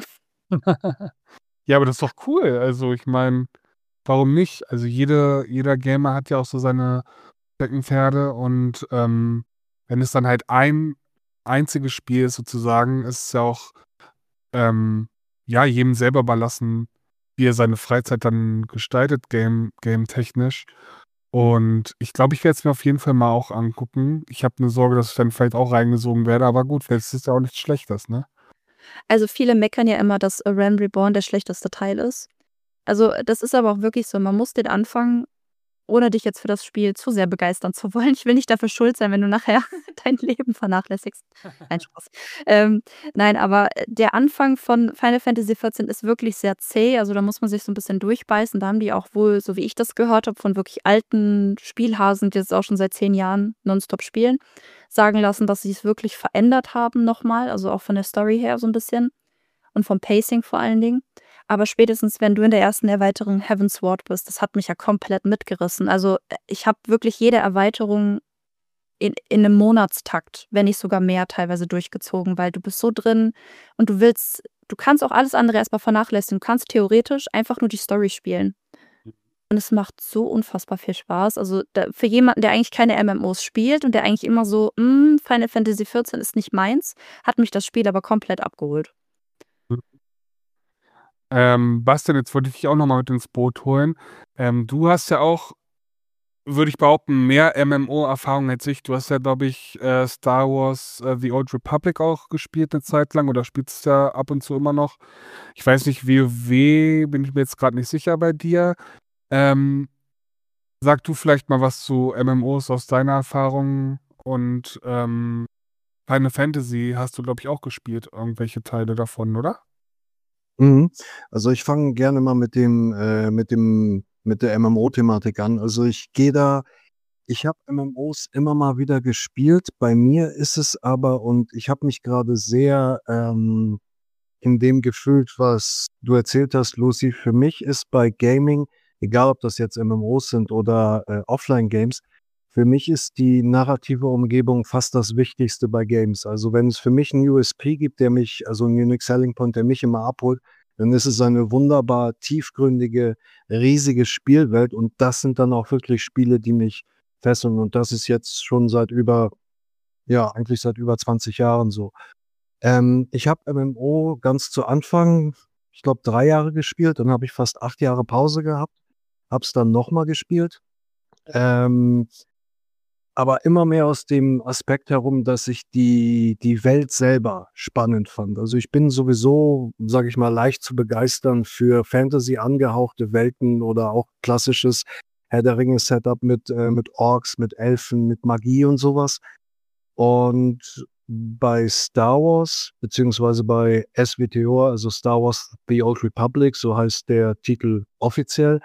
Ja, aber das ist doch cool. Also, ich meine, warum nicht? Also, jeder Gamer hat ja auch so seine Steckenpferde und, wenn es dann halt ein einziges Spiel ist sozusagen, ist es ja auch, ähm, ja, jedem selber überlassen, wie er seine Freizeit dann gestaltet, gametechnisch. Und ich glaube, ich werde es mir auf jeden Fall mal auch angucken. Ich habe 'ne Sorge, dass ich dann vielleicht auch reingesogen werde, aber gut, vielleicht ist es ja auch nichts Schlechtes, ne? Also, viele meckern ja immer, dass Realm Reborn der schlechteste Teil ist. Also, das ist aber auch wirklich so, man muss den Anfang, ohne dich jetzt für das Spiel zu sehr begeistern zu wollen. Ich will nicht dafür schuld sein, wenn du nachher dein Leben vernachlässigst. Nein, Spaß. Ähm, nein, aber, der Anfang von Final Fantasy 14 ist wirklich sehr zäh. Also, da muss man sich so 'n bisschen durchbeißen. Da haben die auch wohl, so wie ich das gehört habe, von wirklich alten Spielhasen, die das auch schon seit 10 Jahren nonstop spielen, sagen lassen, dass sie's wirklich verändert haben noch mal, also auch von der Story her so 'n bisschen und vom Pacing vor allen Dingen. Aber spätestens, wenn du in der ersten Erweiterung Heavensward bist, das hat mich ja komplett mitgerissen. Also, ich habe wirklich jede Erweiterung in 'nem Monatstakt, wenn nicht sogar mehr teilweise durchgezogen, weil du bist so drin und du kannst auch alles andere erst mal vernachlässigen. Du kannst theoretisch einfach nur die Story spielen. Und es macht so unfassbar viel Spaß. Also, da für jemanden, der eigentlich keine MMOs spielt und der eigentlich immer so: Final Fantasy 14 ist nicht meins“, hat mich das Spiel aber komplett abgeholt. Bastian, jetzt wollte ich dich auch noch mal mit ins Boot holen. Du hast ja auch, würde ich behaupten, mehr MMO-Erfahrung als ich. Du hast ja, glaube ich, Star Wars, The Old Republic auch gespielt 'ne Zeit lang oder spielst es ja ab und zu immer noch. Ich weiß nicht, WoW bin ich mir jetzt grad nicht sicher bei dir. Ähm, Sag du vielleicht mal was zu MMOs aus deiner Erfahrung und, Final Fantasy hast du, glaube ich, auch gespielt, irgendwelche Teile davon, oder? Mhm. Also, ich fange gerne mal mit der MMO-Thematik an. Also, ich habe MMOs immer mal wieder gespielt. Bei mir ist es aber und ich habe mich gerade sehr, in dem gefühlt, was du erzählt hast, Lucy. Für mich ist bei Gaming, egal ob das jetzt MMOs sind oder, Offline-Games, für mich ist die narrative Umgebung fast das Wichtigste bei Games. Also, wenn es für mich 'n USP gibt, 'n Unique Selling Point, der mich immer abholt, dann ist es eine wunderbar tiefgründige, riesige Spielwelt und das sind dann auch wirklich Spiele, die mich fesseln und das ist jetzt schon eigentlich seit über 20 Jahren so. Ich habe MMO ganz zu Anfang, ich glaube 3 Jahre gespielt, dann habe ich fast 8 Jahre Pause gehabt, habe es dann noch mal gespielt. Ähm, aber immer mehr aus dem Aspekt herum, dass ich die Welt selber spannend fand. Also, ich bin sowieso, sage ich mal, leicht zu begeistern für Fantasy angehauchte Welten oder auch klassisches Herr-der-Ringe-Setup mit Orks, mit Elfen, mit Magie und sowas. Und bei Star Wars beziehungsweise bei SWTOR, also Star Wars The Old Republic, so heißt der Titel offiziell,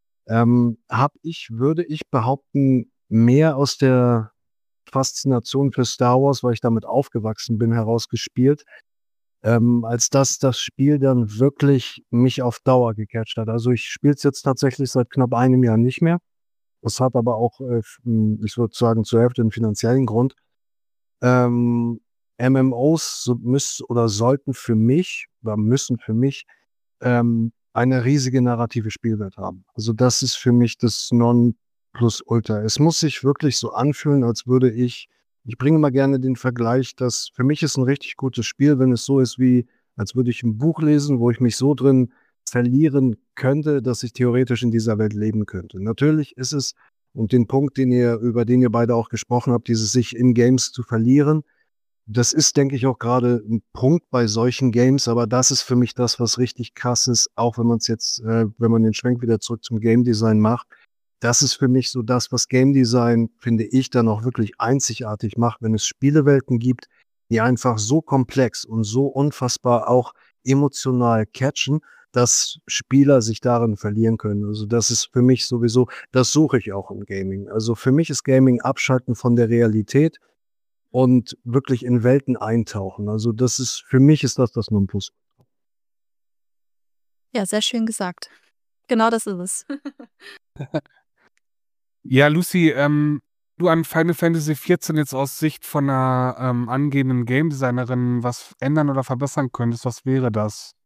würde ich behaupten, mehr aus der Faszination für Star Wars, weil ich damit aufgewachsen bin, herausgespielt, als dass das Spiel dann wirklich mich auf Dauer gecatcht hat. Also, ich spiele es jetzt tatsächlich seit knapp einem Jahr nicht mehr. Das hat aber auch, ich würde sagen, zur Hälfte 'n finanziellen Grund. Ähm, MMOs sollten für mich oder müssen für mich, eine riesige narrative Spielwelt haben. Also, das ist für mich das Nonplusultra. Es muss sich wirklich so anfühlen, als würde ich bringe immer gerne den Vergleich, dass für mich ist 'n richtig gutes Spiel, wenn es so ist wie als würde ich 'n Buch lesen, wo ich mich so drin verlieren könnte, dass ich theoretisch in dieser Welt leben könnte. Natürlich ist es und den Punkt, über den ihr beide auch gesprochen habt, dieses sich in Games zu verlieren, das ist, denke ich, auch gerade 'n Punkt bei solchen Games, aber das ist für mich das, was richtig krass ist, auch wenn man den Schwenk wieder zurück zum Game Design macht. Das ist für mich so das, was Game Design, finde ich, dann auch wirklich einzigartig macht, wenn es Spielewelten gibt, die einfach so komplex und so unfassbar auch emotional catchen, dass Spieler sich darin verlieren können. Also, das ist für mich sowieso das suche ich auch im Gaming. Also, für mich ist Gaming Abschalten von der Realität und wirklich in Welten eintauchen. Also, für mich ist das Nonplus. Ja, sehr schön gesagt. Genau das ist es. Ja, Lucy, du an Final Fantasy 14 jetzt aus Sicht von 'ner, angehenden Game Designerin was ändern oder verbessern könntest, was wäre das?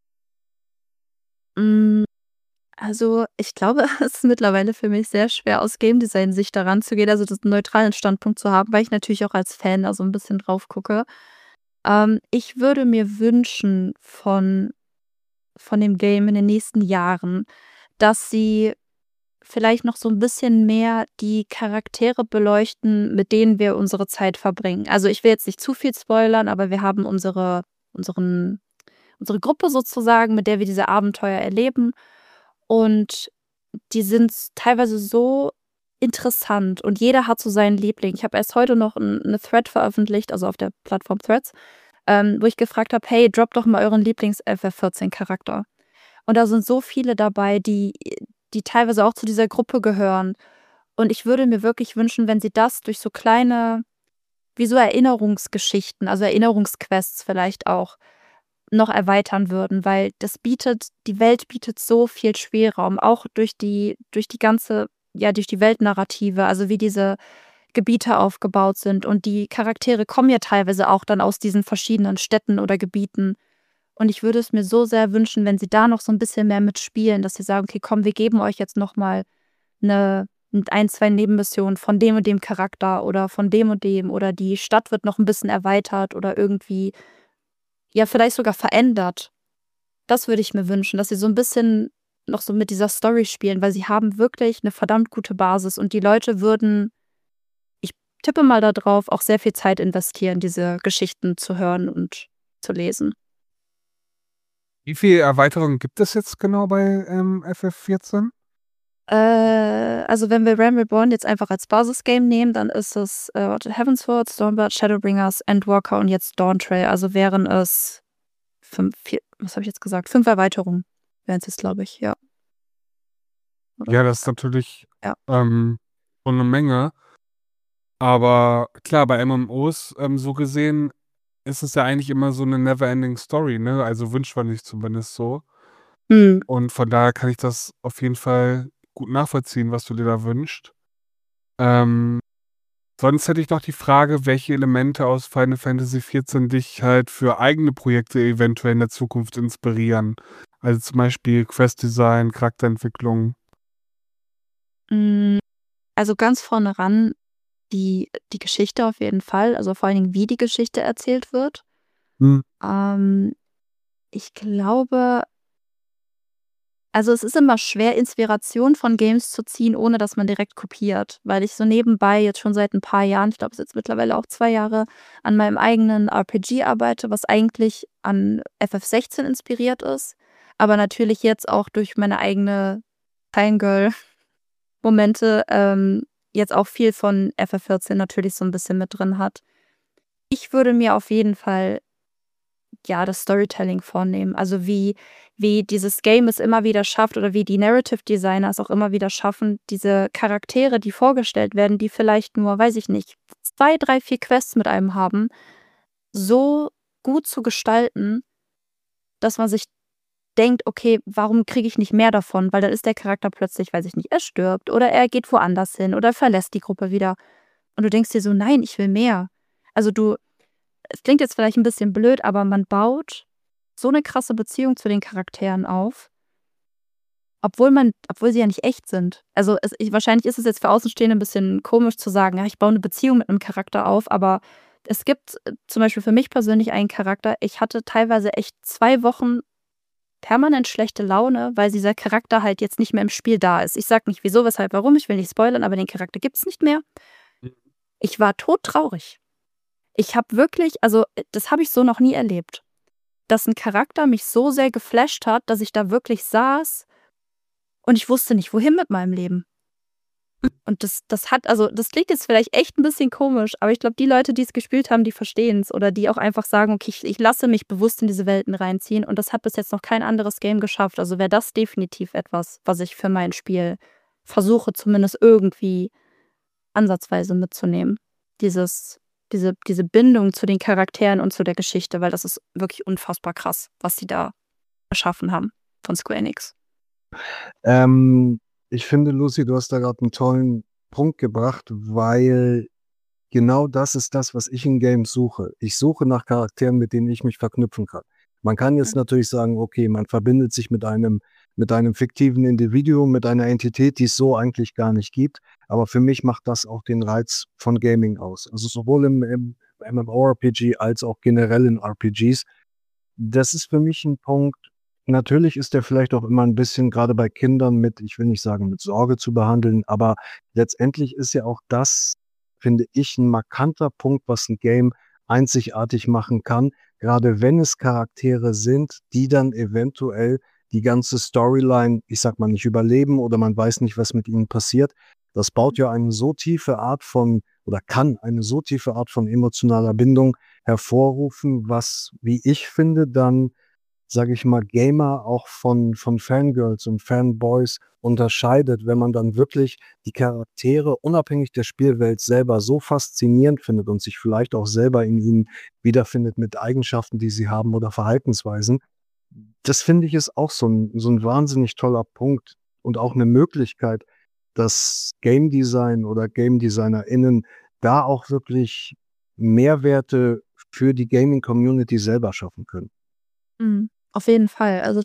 Hm, also, ich glaube, es ist mittlerweile für mich sehr schwer, aus Game Design-Sicht da ranzugehen, also das 'n neutralen Standpunkt zu haben, weil ich natürlich auch als Fan da so 'n bisschen drauf gucke. Ich würde mir wünschen von dem Game in den nächsten Jahren, dass sie vielleicht noch so 'n bisschen mehr die Charaktere beleuchten, mit denen wir unsere Zeit verbringen. Also, ich will jetzt nicht zu viel spoilern, aber wir haben unseren unsere Gruppe sozusagen, mit der wir diese Abenteuer erleben und die sind teilweise so interessant und jeder hat so seinen Liebling. Ich habe erst heute noch 'ne Thread veröffentlicht, also auf der Plattform Threads, wo ich gefragt habe: „Hey, droppt doch mal euren Lieblings-FF14-Charakter." Und da sind so viele dabei, die teilweise auch zu dieser Gruppe gehören. Und ich würde mir wirklich wünschen, wenn sie das durch so kleine wie so Erinnerungsgeschichten, also Erinnerungsquests vielleicht auch, noch erweitern würden, weil die Welt bietet so viel Spielraum, auch durch die ganze durch die Weltnarrative, also wie diese Gebiete aufgebaut sind. Und die Charaktere kommen ja teilweise auch dann aus diesen verschiedenen Städten oder Gebieten. Und ich würde es mir so sehr wünschen, wenn sie da noch so 'n bisschen mehr mitspielen, dass sie sagen: „Okay, komm, wir geben euch jetzt noch mal 2 Nebenmissionen von dem und dem Charakter oder von dem und dem oder die Stadt wird noch 'n bisschen erweitert oder irgendwie, ja, vielleicht sogar verändert." Das würde ich mir wünschen, dass sie so 'n bisschen noch so mit dieser Story spielen, weil sie haben wirklich 'ne verdammt gute Basis und die Leute würden, ich tippe mal da drauf, auch sehr viel Zeit investieren, diese Geschichten zu hören und zu lesen. Wie viel Erweiterungen gibt es jetzt genau bei, FF14? Also, wenn wir Realm Reborn jetzt einfach als Basisgame nehmen, dann ist es, warte, Heavensward, Stormblood, Shadowbringers, Endwalker und jetzt Dawntrail. Also wären es 4, was habe ich jetzt gesagt? 5 Erweiterungen wären's jetzt, glaube ich, ja. Oder? Ja, das ist natürlich, Ja. schon 'ne Menge. Aber klar, bei MMOs, so gesehen ist es ja eigentlich immer so 'ne never ending Story, ne? Also wünscht man sich zumindest so. Mhm. Und von daher kann ich das auf jeden Fall gut nachvollziehen, was du dir da wünschst. Ähm, sonst hätte ich noch die Frage, welche Elemente aus Final Fantasy 14 dich halt für eigene Projekte eventuell in der Zukunft inspirieren. Also zum Beispiel Questdesign, Charakterentwicklung. Also ganz vorne ran die Geschichte auf jeden Fall, also vor allen Dingen, wie die Geschichte erzählt wird. Hm. Ich glaube, also es ist immer schwer, Inspiration von Games zu ziehen, ohne dass man direkt kopiert, weil ich so nebenbei jetzt schon seit ein paar Jahren, ich glaube, es ist jetzt mittlerweile auch 2 Jahre, an meinem eigenen RPG arbeite, was eigentlich an FF16 inspiriert ist, aber natürlich jetzt auch durch meine eigene Fangirl-Momente jetzt auch viel von FF14 natürlich so ein bisschen mit drin hat. Ich würde mir auf jeden Fall, ja, das Storytelling vornehmen. Also wie dieses Game es immer wieder schafft oder wie die Narrative Designer es auch immer wieder schaffen, diese Charaktere, die vorgestellt werden, die vielleicht nur, weiß ich nicht, 2, 3, 4 Quests mit einem haben, so gut zu gestalten, dass man sich denkt, okay, warum kriege ich nicht mehr davon? Weil dann ist der Charakter plötzlich, weiß ich nicht, er stirbt oder er geht woanders hin oder verlässt die Gruppe wieder. Und du denkst dir so, nein, ich will mehr. Also es klingt jetzt vielleicht ein bisschen blöd, aber man baut so eine krasse Beziehung zu den Charakteren auf, obwohl sie ja nicht echt sind. Also, wahrscheinlich ist es jetzt für Außenstehende ein bisschen komisch zu sagen: „Ja, ich baue eine Beziehung mit einem Charakter auf“, aber es gibt zum Beispiel für mich persönlich einen Charakter, ich hatte teilweise echt 2 Wochen permanent schlechte Laune, weil dieser Charakter halt jetzt nicht mehr im Spiel da ist. Ich sage nicht wieso, weshalb, warum, ich will nicht spoilern, aber den Charakter gibt's nicht mehr. Ich war todtraurig. Ich habe wirklich, also, das habe ich so noch nie erlebt, dass ein Charakter mich so sehr geflasht hat, dass ich da wirklich saß und ich wusste nicht, wohin mit meinem Leben. Und das klingt jetzt vielleicht echt ein bisschen komisch, aber ich glaube, die Leute, die es gespielt haben, die verstehen es oder die auch einfach sagen: „Okay, ich lasse mich bewusst in diese Welten reinziehen“, und das hat bis jetzt noch kein anderes Game geschafft. Also, wäre das definitiv etwas, was ich für mein Spiel versuche, zumindest irgendwie ansatzweise mitzunehmen. Diese Bindung zu den Charakteren und zu der Geschichte, weil das ist wirklich unfassbar krass, was sie da erschaffen haben von Square Enix. Ich finde, Lucy, du hast da gerade einen tollen Punkt gebracht, weil genau das ist das, was ich in Games suche. Ich suche nach Charakteren, mit denen ich mich verknüpfen kann. Man kann jetzt natürlich sagen, okay, man verbindet sich mit einem fiktiven Individuum, mit einer Entität, die es so eigentlich gar nicht gibt. Aber für mich macht das auch den Reiz von Gaming aus. Also sowohl im MMORPG als auch generell in RPGs. Das ist für mich ein Punkt. Natürlich ist der vielleicht auch immer ein bisschen gerade bei Kindern mit, ich will nicht sagen, mit Sorge zu behandeln, aber letztendlich ist ja auch das, finde ich, ein markanter Punkt, was ein Game einzigartig machen kann, gerade wenn es Charaktere sind, die dann eventuell die ganze Storyline, ich sage mal, nicht überleben oder man weiß nicht, was mit ihnen passiert. Das baut ja eine so tiefe Art von oder kann eine so tiefe Art von emotionaler Bindung hervorrufen, was, wie ich finde, dann, sage ich mal, Gamer auch von Fangirls und Fanboys unterscheidet, wenn man dann wirklich die Charaktere unabhängig der Spielwelt selber so faszinierend findet und sich vielleicht auch selber in ihnen wiederfindet mit Eigenschaften, die sie haben oder Verhaltensweisen. Das finde ich ist auch so ein wahnsinnig toller Punkt und auch eine Möglichkeit, dass Game Design oder Game DesignerInnen da auch wirklich Mehrwerte für die Gaming-Community selber schaffen können. Auf jeden Fall. Also,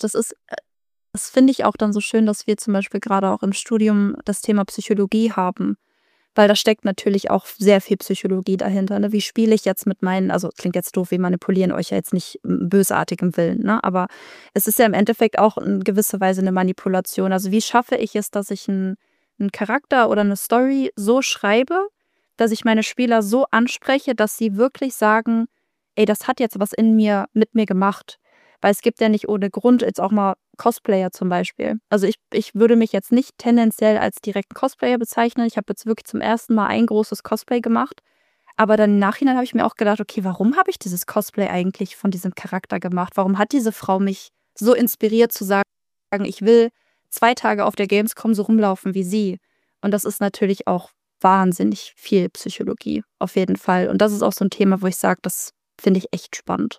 das finde ich auch dann so schön, dass wir zum Beispiel gerade auch im Studium das Thema Psychologie haben, weil da steckt natürlich auch sehr viel Psychologie dahinter, ne? Wie spiele ich jetzt mit meinen, also, klingt jetzt doof, wir manipulieren euch ja jetzt nicht bösartig im Willen, ne? Aber es ist ja im Endeffekt auch in gewisser Weise eine Manipulation. Also, wie schaffe ich es, dass ich einen Charakter oder eine Story so schreibe, dass ich meine Spieler so anspreche, dass sie wirklich sagen: „Ey, das hat jetzt was mit mir gemacht.“ Weil es gibt ja nicht ohne Grund jetzt auch mal Cosplayer zum Beispiel. Also, ich würde mich jetzt nicht tendenziell als direkten Cosplayer bezeichnen. Ich habe jetzt wirklich zum ersten Mal ein großes Cosplay gemacht, aber dann im Nachhinein habe ich mir auch gedacht: „Okay, warum habe ich dieses Cosplay eigentlich von diesem Charakter gemacht? Warum hat diese Frau mich so inspiriert zu sagen, ich will 2 Tage auf der Gamescom so rumlaufen wie sie?“ Und das ist natürlich auch wahnsinnig viel Psychologie, auf jeden Fall. Und das ist auch so ein Thema, wo ich sage, das finde ich echt spannend.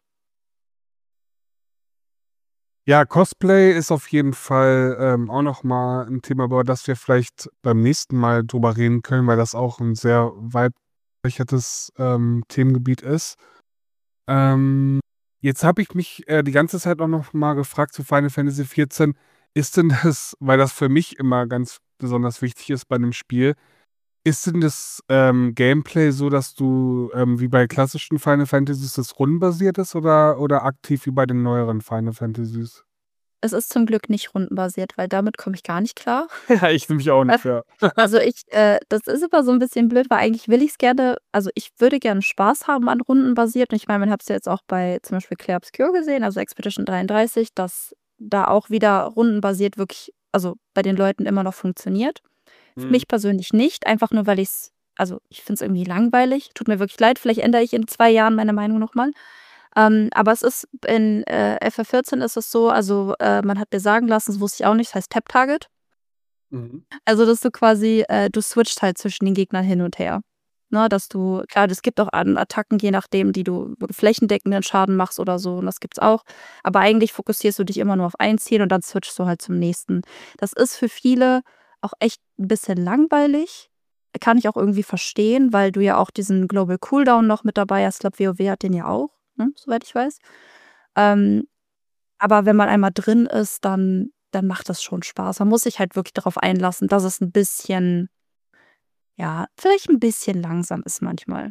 Ja, Cosplay ist auf jeden Fall, auch noch mal 'n Thema, über das wir vielleicht beim nächsten Mal drüber reden können, weil das auch 'n sehr weit gefächertes, Themengebiet ist. Ähm, Jetzt habe ich mich die ganze Zeit auch noch mal gefragt zu Final Fantasy 14, ist denn das, weil das für mich immer ganz besonders wichtig ist bei einem Spiel, ist denn das Gameplay so, dass du wie bei klassischen Final Fantasies das rundenbasiert ist oder aktiv wie bei den neueren Final Fantasies? Es ist zum Glück nicht rundenbasiert, weil damit komme ich gar nicht klar. Ja, ich nämlich auch nicht, ja. Also das ist immer so ein bisschen blöd, weil eigentlich will ich es gerne, also ich würde gerne Spaß haben an rundenbasiert. Und ich meine, man hat es ja jetzt auch bei zum Beispiel Clair Obscur gesehen, also Expedition 33, dass da auch wieder rundenbasiert wirklich, also bei den Leuten immer noch funktioniert. Für mich persönlich nicht, einfach nur, weil also ich finde es irgendwie langweilig. Tut mir wirklich leid, vielleicht ändere ich in 2 Jahren meine Meinung nochmal. Aber es ist in FF14 ist es so, also man hat mir sagen lassen, das wusste ich auch nicht, das heißt Tap Target. Mhm. Also, dass du quasi du switcht halt zwischen den Gegnern hin und her. Ne, dass du klar, es gibt auch Attacken, je nachdem, wo du flächendeckenden Schaden machst oder so, und das gibt's auch. Aber eigentlich fokussierst du dich immer nur auf ein Ziel und dann switchst du halt zum nächsten. Das ist für viele auch echt ein bisschen langweilig. Kann ich auch irgendwie verstehen, weil du ja auch diesen Global Cooldown noch mit dabei hast. Ich glaube, WoW hat den ja auch, ne, soweit ich weiß. Ähm, aber wenn man einmal drin ist, dann macht das schon Spaß. Man muss sich halt wirklich darauf einlassen, dass es ein bisschen, ja, vielleicht ein bisschen langsam ist manchmal.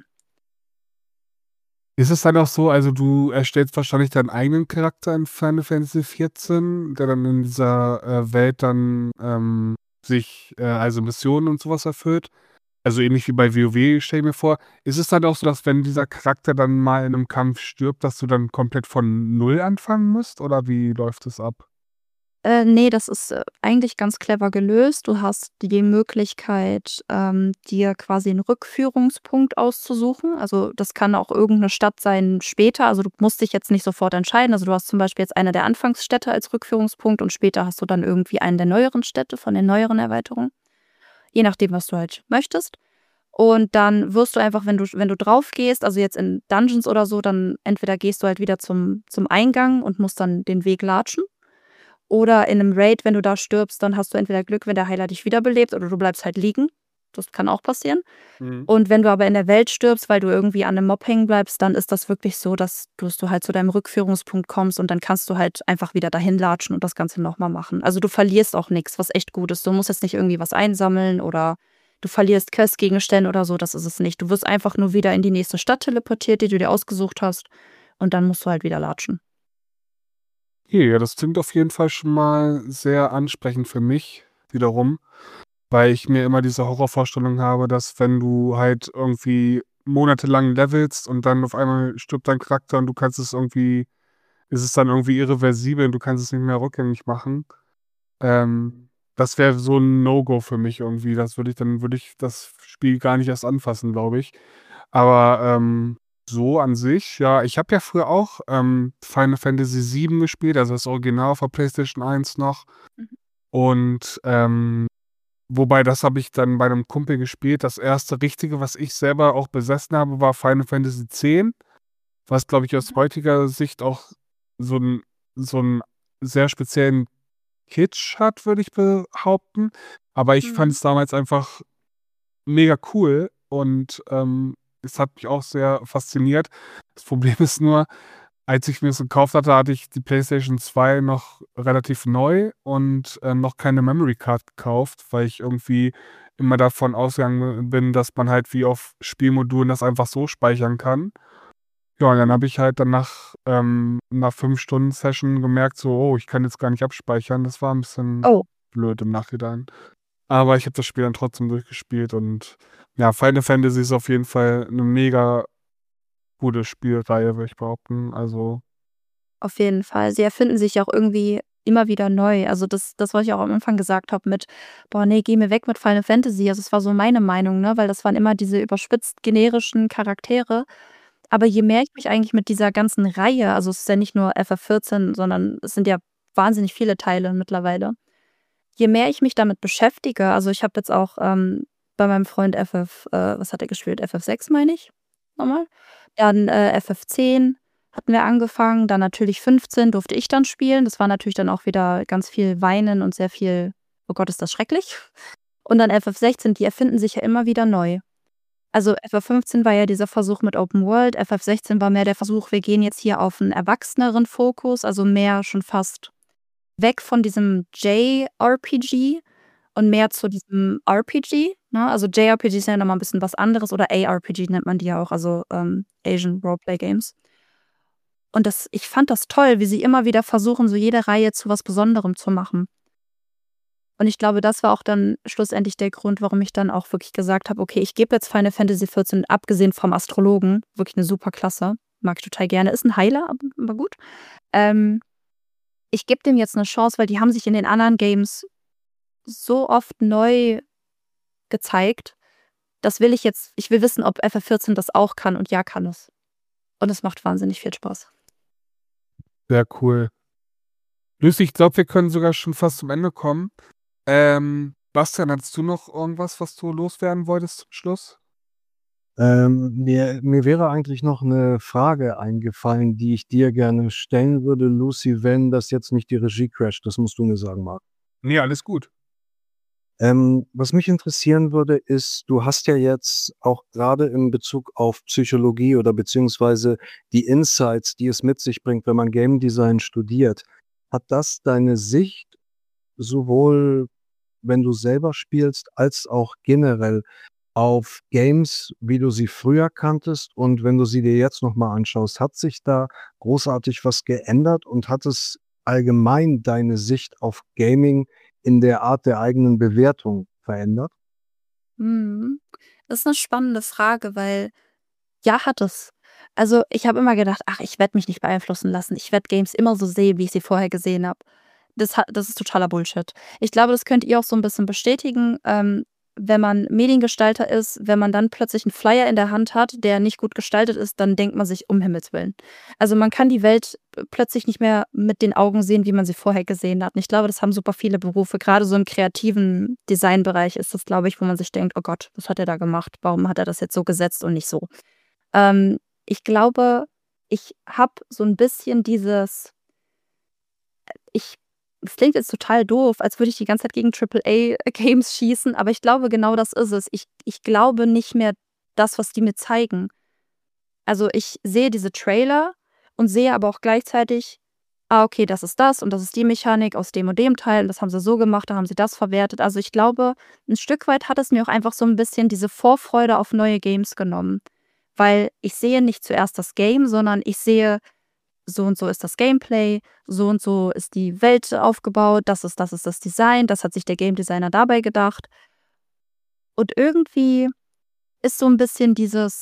Ist es dann auch so, also du erstellst wahrscheinlich deinen eigenen Charakter in Final Fantasy 14, der dann in dieser Welt dann sich also Missionen und sowas erfüllt? Also ähnlich wie bei WoW, stelle ich mir vor. Ist es dann auch so, dass wenn dieser Charakter dann mal in einem Kampf stirbt, dass du dann komplett von Null anfangen musst? Oder wie läuft es ab? Ne, das ist eigentlich ganz clever gelöst. Du hast die Möglichkeit, dir quasi 'n Rückführungspunkt auszusuchen. Also, das kann auch irgend 'ne Stadt sein später. Also, du musst dich jetzt nicht sofort entscheiden. Also, du hast zum Beispiel jetzt eine der Anfangsstädte als Rückführungspunkt und später hast du dann irgendwie eine der neueren Städte von den neueren Erweiterungen, je nachdem, was du halt möchtest. Und dann wirst du einfach, wenn du drauf gehst, also jetzt in Dungeons oder so, dann entweder gehst du halt wieder zum Eingang und musst dann den Weg latschen. Oder in 'nem Raid, wenn du da stirbst, dann hast du entweder Glück, wenn der Heiler dich wiederbelebt, oder du bleibst halt liegen. Das kann auch passieren. Mhm. Und wenn du aber in der Welt stirbst, weil du irgendwie an 'nem Mob hängen bleibst, dann ist das wirklich so, dass du halt zu deinem Rückführungspunkt kommst und dann kannst du halt einfach wieder dahin latschen und das Ganze noch mal machen. Also, du verlierst auch nix, was echt gut ist. Du musst jetzt nicht irgendwie was einsammeln oder du verlierst Questgegenstände oder so, das ist es nicht. Du wirst einfach nur wieder in die nächste Stadt teleportiert, die du dir ausgesucht hast, und dann musst du halt wieder latschen. Okay, ja, das klingt auf jeden Fall schon mal sehr ansprechend für mich wiederum, weil ich mir immer diese Horrorvorstellung habe, dass wenn du halt irgendwie monatelang levelst und dann auf einmal stirbt dein Charakter und du kannst es irgendwie ist es dann irgendwie irreversibel und du kannst es nicht mehr rückgängig machen. Das wäre so 'n No-Go für mich irgendwie. Würde ich das Spiel gar nicht erst anfassen, glaube ich. Aber so an sich, ja, ich habe ja früher auch Final Fantasy 7 gespielt, also das Original auf der PlayStation 1 noch. Mhm. Und wobei das habe ich dann bei 'nem Kumpel gespielt. Das erste Richtige, was ich selber auch besessen habe, war Final Fantasy 10, was, glaube ich, aus Mhm. heutiger Sicht auch so 'n sehr speziellen Kitsch hat, würde ich behaupten. Aber ich fand Mhm. es damals einfach mega cool und es hat mich auch sehr fasziniert. Das Problem ist nur, als ich mir's gekauft hatte, hatte ich die PlayStation 2 noch relativ neu und noch keine Memory Card gekauft, weil ich irgendwie immer davon ausgegangen bin, dass man halt wie auf Spielmodulen das einfach so speichern kann. Ja, und dann Mhm. habe ich halt dann nach 'ner 5-Stunden-Session gemerkt, so: „Oh, ich kann jetzt gar nicht abspeichern." Das war 'n bisschen Oh. blöd im Nachhinein. Aber ich habe das Spiel dann trotzdem durchgespielt und ja, Final Fantasy ist auf jeden Fall 'ne mega gute Spielreihe, würde ich behaupten. Also, Auf jeden Fall. Sie erfinden sich ja auch irgendwie immer wieder neu. Also, das, was ich auch am Anfang gesagt habe mit: „Boah, ne, geh mir weg mit Final Fantasy." Also, es war so meine Meinung, ne, weil das waren immer diese überspitzt generischen Charaktere. Aber je mehr ich mich eigentlich mit dieser ganzen Reihe, also, es ist ja nicht nur FF14, sondern es sind ja wahnsinnig viele Teile mittlerweile. Je mehr ich mich damit beschäftige, also, ich habe jetzt auch, bei meinem Freund was hat er gespielt? FF6, meine ich, noch. Dann, FF10 hatten wir angefangen, dann natürlich 15 durfte ich dann spielen. Das war natürlich dann auch wieder ganz viel Weinen und sehr viel: „Oh Gott, ist das schrecklich." Und dann FF16, die erfinden sich ja immer wieder neu. Also FF15 war ja dieser Versuch mit Open World, FF16 war mehr der Versuch, wir gehen jetzt hier auf einen erwachseneren Fokus, also mehr schon fast weg von diesem JRPG und mehr zu diesem RPG, ne? Also JRPG ist ja noch mal 'n bisschen was anderes oder ARPG nennt man die ja auch, also, Asian Roleplay Games. Und ich fand das toll, wie sie immer wieder versuchen, so jede Reihe zu was Besonderem zu machen. Und ich glaube, das war auch dann schlussendlich der Grund, warum ich dann auch wirklich gesagt habe: „Okay, ich gebe jetzt Final Fantasy XIV, abgesehen vom Astrologen, wirklich 'ne super Klasse, mag ich total gerne. Ist 'n Heiler, aber gut. Ähm, Ich gebe dem jetzt 'ne Chance, weil die haben sich in den anderen Games so oft neu gezeigt. Ich will wissen, ob FF14 das auch kann, und ja, kann es. Und es macht wahnsinnig viel Spaß. Sehr cool. Lucy, ich glaube, wir können sogar schon fast zum Ende kommen. Bastian, hattest du noch irgendwas, was du loswerden wolltest zum Schluss? Mir wäre eigentlich noch eine Frage eingefallen, die ich dir gerne stellen würde, Lucy, wenn das jetzt nicht die Regie crasht. Das musst du mir sagen, Marc. Ne, alles gut. Was mich interessieren würde, ist, du hast ja jetzt auch gerade in Bezug auf Psychologie oder beziehungsweise die Insights, die es mit sich bringt, wenn man Game Design studiert. Hat das deine Sicht sowohl, wenn du selber spielst, als auch generell auf Games, wie du sie früher kanntest und wenn du sie dir jetzt noch mal anschaust, hat sich da großartig was geändert und hat es allgemein deine Sicht auf Gaming in der Art der eigenen Bewertung verändert? Mhm. Das ist 'ne spannende Frage, weil ja, hat es. Also, ich habe immer gedacht: „Ach, ich werde mich nicht beeinflussen lassen. Ich werde Games immer so sehen, wie ich sie vorher gesehen habe." Das ist totaler Bullshit. Ich glaube, das könnt ihr auch so 'n bisschen bestätigen, wenn man Mediengestalter ist, wenn man dann plötzlich 'n Flyer in der Hand hat, der nicht gut gestaltet ist, dann denkt man sich: „Um Himmels Willen." Also, man kann die Welt plötzlich nicht mehr mit den Augen sehen, wie man sie vorher gesehen hat. Und ich glaube, das haben super viele Berufe. Grade so im kreativen Designbereich ist das, glaube ich, wo man sich denkt: „Oh Gott, was hat er da gemacht? Warum hat er das jetzt so gesetzt und nicht so?" Ich glaube, ich habe so 'n bisschen ich es klingt jetzt total doof, als würde ich die ganze Zeit gegen Triple-A-Games schießen, aber ich glaube, genau das ist es. Ich glaube nicht mehr das, was die mir zeigen. Also, ich sehe diese Trailer und sehe aber auch gleichzeitig: „Ah, okay, das und das ist die Mechanik aus dem und dem Teil und das haben sie so gemacht, da haben sie das verwertet." Also, ich glaube, 'n Stück weit hat es mir auch einfach so 'n bisschen diese Vorfreude auf neue Games genommen, weil ich sehe nicht zuerst das Game, sondern ich sehe, so und so ist das Gameplay, so und so ist die Welt aufgebaut, das ist das Design, das hat sich der Game Designer dabei gedacht. Und irgendwie ist so 'n bisschen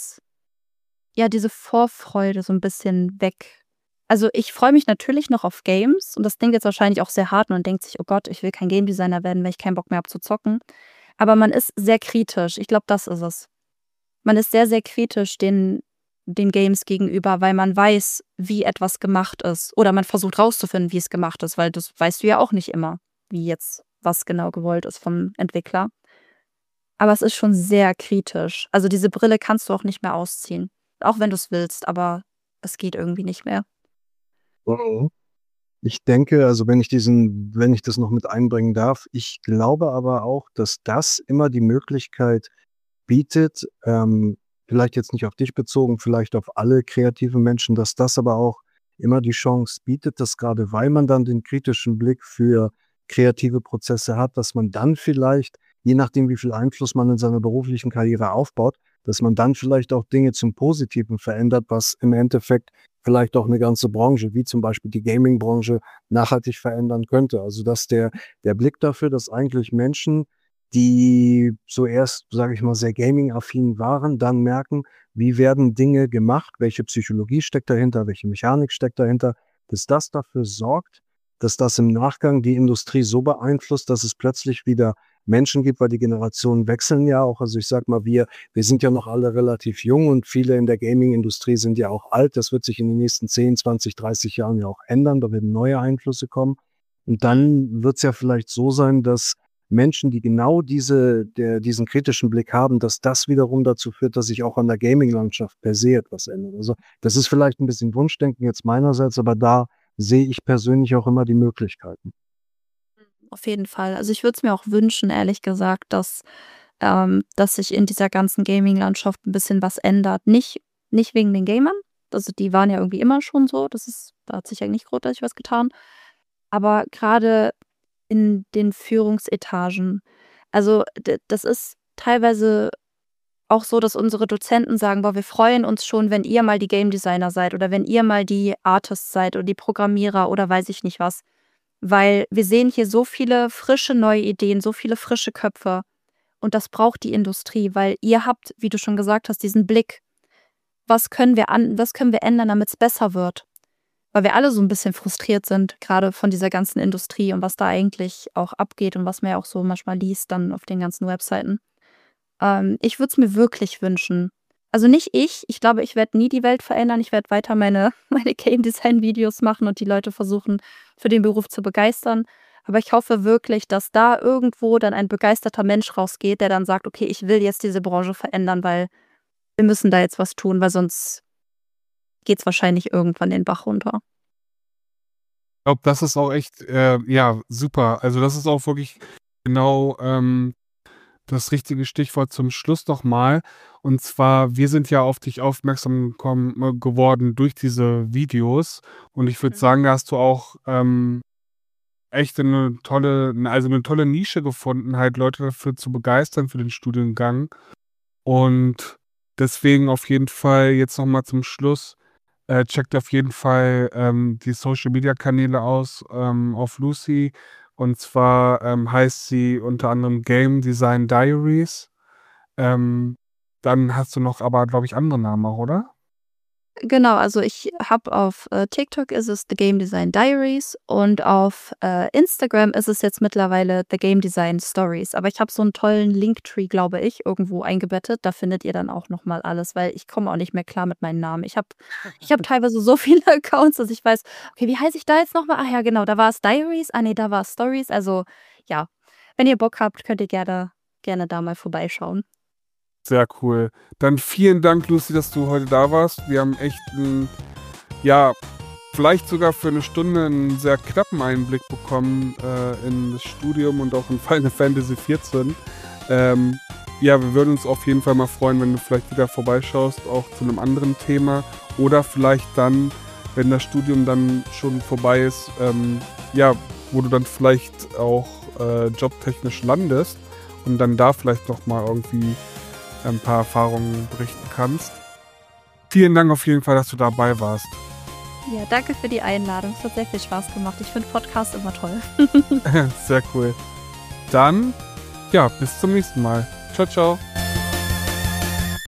diese Vorfreude so 'n bisschen weg. Also, ich freue mich natürlich noch auf Games und das klingt jetzt wahrscheinlich auch sehr hart, man denkt sich: „Oh Gott, ich will kein Game Designer werden, weil ich keinen Bock mehr habe zu zocken." Aber man ist sehr kritisch. Ich glaube, das ist es. Man ist sehr, sehr kritisch den Games gegenüber, weil man weiß, wie etwas gemacht ist. Oder man versucht rauszufinden, wie es gemacht ist, weil das weißt du ja auch nicht immer, wie jetzt was genau gewollt ist vom Entwickler. Aber es ist schon sehr kritisch. Also, diese Brille kannst du auch nicht mehr ausziehen. Auch wenn du's willst, aber es geht irgendwie nicht mehr. Mhm. Ich denke, also wenn ich das noch mit einbringen darf, ich glaube aber auch, dass das immer die Möglichkeit bietet, vielleicht jetzt nicht auf dich bezogen, vielleicht auf alle kreativen Menschen, dass das aber auch immer die Chance bietet, dass gerade weil man dann den kritischen Blick für kreative Prozesse hat, dass man dann vielleicht, je nachdem, wie viel Einfluss man in seiner beruflichen Karriere aufbaut, dass man dann vielleicht auch Dinge zum Positiven verändert, was im Endeffekt vielleicht auch eine ganze Branche, wie zum Beispiel die Gaming-Branche, nachhaltig verändern könnte. Also, dass der Blick dafür, dass eigentlich Menschen, die zuerst, sage ich mal, sehr gaming-affin waren, dann merken, wie werden Dinge gemacht, welche Psychologie steckt dahinter, welche Mechanik steckt dahinter, dass das dafür sorgt, dass das im Nachgang die Industrie so beeinflusst, dass es plötzlich wieder Menschen gibt, weil die Generationen wechseln ja auch. Also, ich sage mal, wir sind ja noch alle relativ jung und viele in der Gaming-Industrie sind ja auch alt. Das wird sich in den nächsten 10, 20, 30 Jahren ja auch ändern. Da werden neue Einflüsse kommen. Und dann wird es ja vielleicht so sein, dass Menschen, die genau diesen kritischen Blick haben, dass das wiederum dazu führt, dass sich auch an der Gaming-Landschaft per se etwas ändert. Also, das ist vielleicht ein bisschen Wunschdenken jetzt meinerseits, aber da sehe ich persönlich auch immer die Möglichkeiten. Auf jeden Fall. Also, ich würde es mir auch wünschen, ehrlich gesagt, dass dass sich in dieser ganzen Gaming-Landschaft ein bisschen was ändert. Nicht wegen den Gamern, also die waren ja irgendwie immer schon so, da hat sich ja nicht großartig was getan, aber gerade in den Führungsetagen. Also das ist teilweise auch so, dass unsere Dozenten sagen, boah, wir freuen uns schon, wenn ihr mal die Game Designer seid oder wenn ihr mal die Artists seid oder die Programmierer oder weiß ich nicht was. Weil wir sehen hier so viele frische neue Ideen, so viele frische Köpfe. Und das braucht die Industrie, weil ihr habt, wie du schon gesagt hast, diesen Blick. Was können wir ändern, damit es besser wird? Weil wir alle so ein bisschen frustriert sind, gerade von dieser ganzen Industrie und was da eigentlich auch abgeht und was man ja auch so manchmal liest dann auf den ganzen Webseiten. Ich würde es mir wirklich wünschen. Also nicht ich glaube, ich werde nie die Welt verändern. Ich werde weiter meine Game Design Videos machen und die Leute versuchen, für den Beruf zu begeistern. Aber ich hoffe wirklich, dass da irgendwo dann ein begeisterter Mensch rausgeht, der dann sagt, okay, ich will jetzt diese Branche verändern, weil wir müssen da jetzt was tun, weil sonst geht es wahrscheinlich irgendwann den Bach runter. Ich glaube, das ist auch echt, ja, super. Also das ist auch wirklich genau das richtige Stichwort zum Schluss nochmal. Und zwar, wir sind ja auf dich aufmerksam geworden durch diese Videos. Und ich würde sagen, da hast du auch echt eine tolle Nische gefunden, halt Leute dafür zu begeistern für den Studiengang. Und deswegen auf jeden Fall jetzt nochmal zum Schluss, checkt auf jeden Fall die Social-Media-Kanäle aus auf Lucy. Und zwar heißt sie unter anderem Game Design Diaries. Dann hast du noch aber, glaube ich, andere Namen auch, oder? Genau, also ich habe auf TikTok ist es The Game Design Diaries und auf Instagram ist es jetzt mittlerweile The Game Design Stories. Aber ich habe so einen tollen Linktree, glaube ich, irgendwo eingebettet. Da findet ihr dann auch nochmal alles, weil ich komme auch nicht mehr klar mit meinen Namen. Ich hab teilweise so viele Accounts, dass ich weiß, okay, wie heiße ich da jetzt nochmal? Ach ja, genau, da war es Diaries. Ah nee, da war es Stories. Also ja, wenn ihr Bock habt, könnt ihr gerne da mal vorbeischauen. Sehr cool. Dann vielen Dank, Lucy, dass du heute da warst. Wir haben echt ja, vielleicht sogar für eine Stunde einen sehr knappen Einblick bekommen in das Studium und auch in Final Fantasy 14. Ja, wir würden uns auf jeden Fall mal freuen, wenn du vielleicht wieder vorbeischaust, auch zu einem anderen Thema. Oder vielleicht dann, wenn das Studium dann schon vorbei ist, ja, wo du dann vielleicht auch jobtechnisch landest und dann da vielleicht nochmal irgendwie ein paar Erfahrungen berichten kannst. Vielen Dank auf jeden Fall, dass du dabei warst. Ja, danke für die Einladung. Es hat sehr viel Spaß gemacht. Ich finde Podcasts immer toll. Sehr cool. Dann, ja, bis zum nächsten Mal. Ciao, ciao.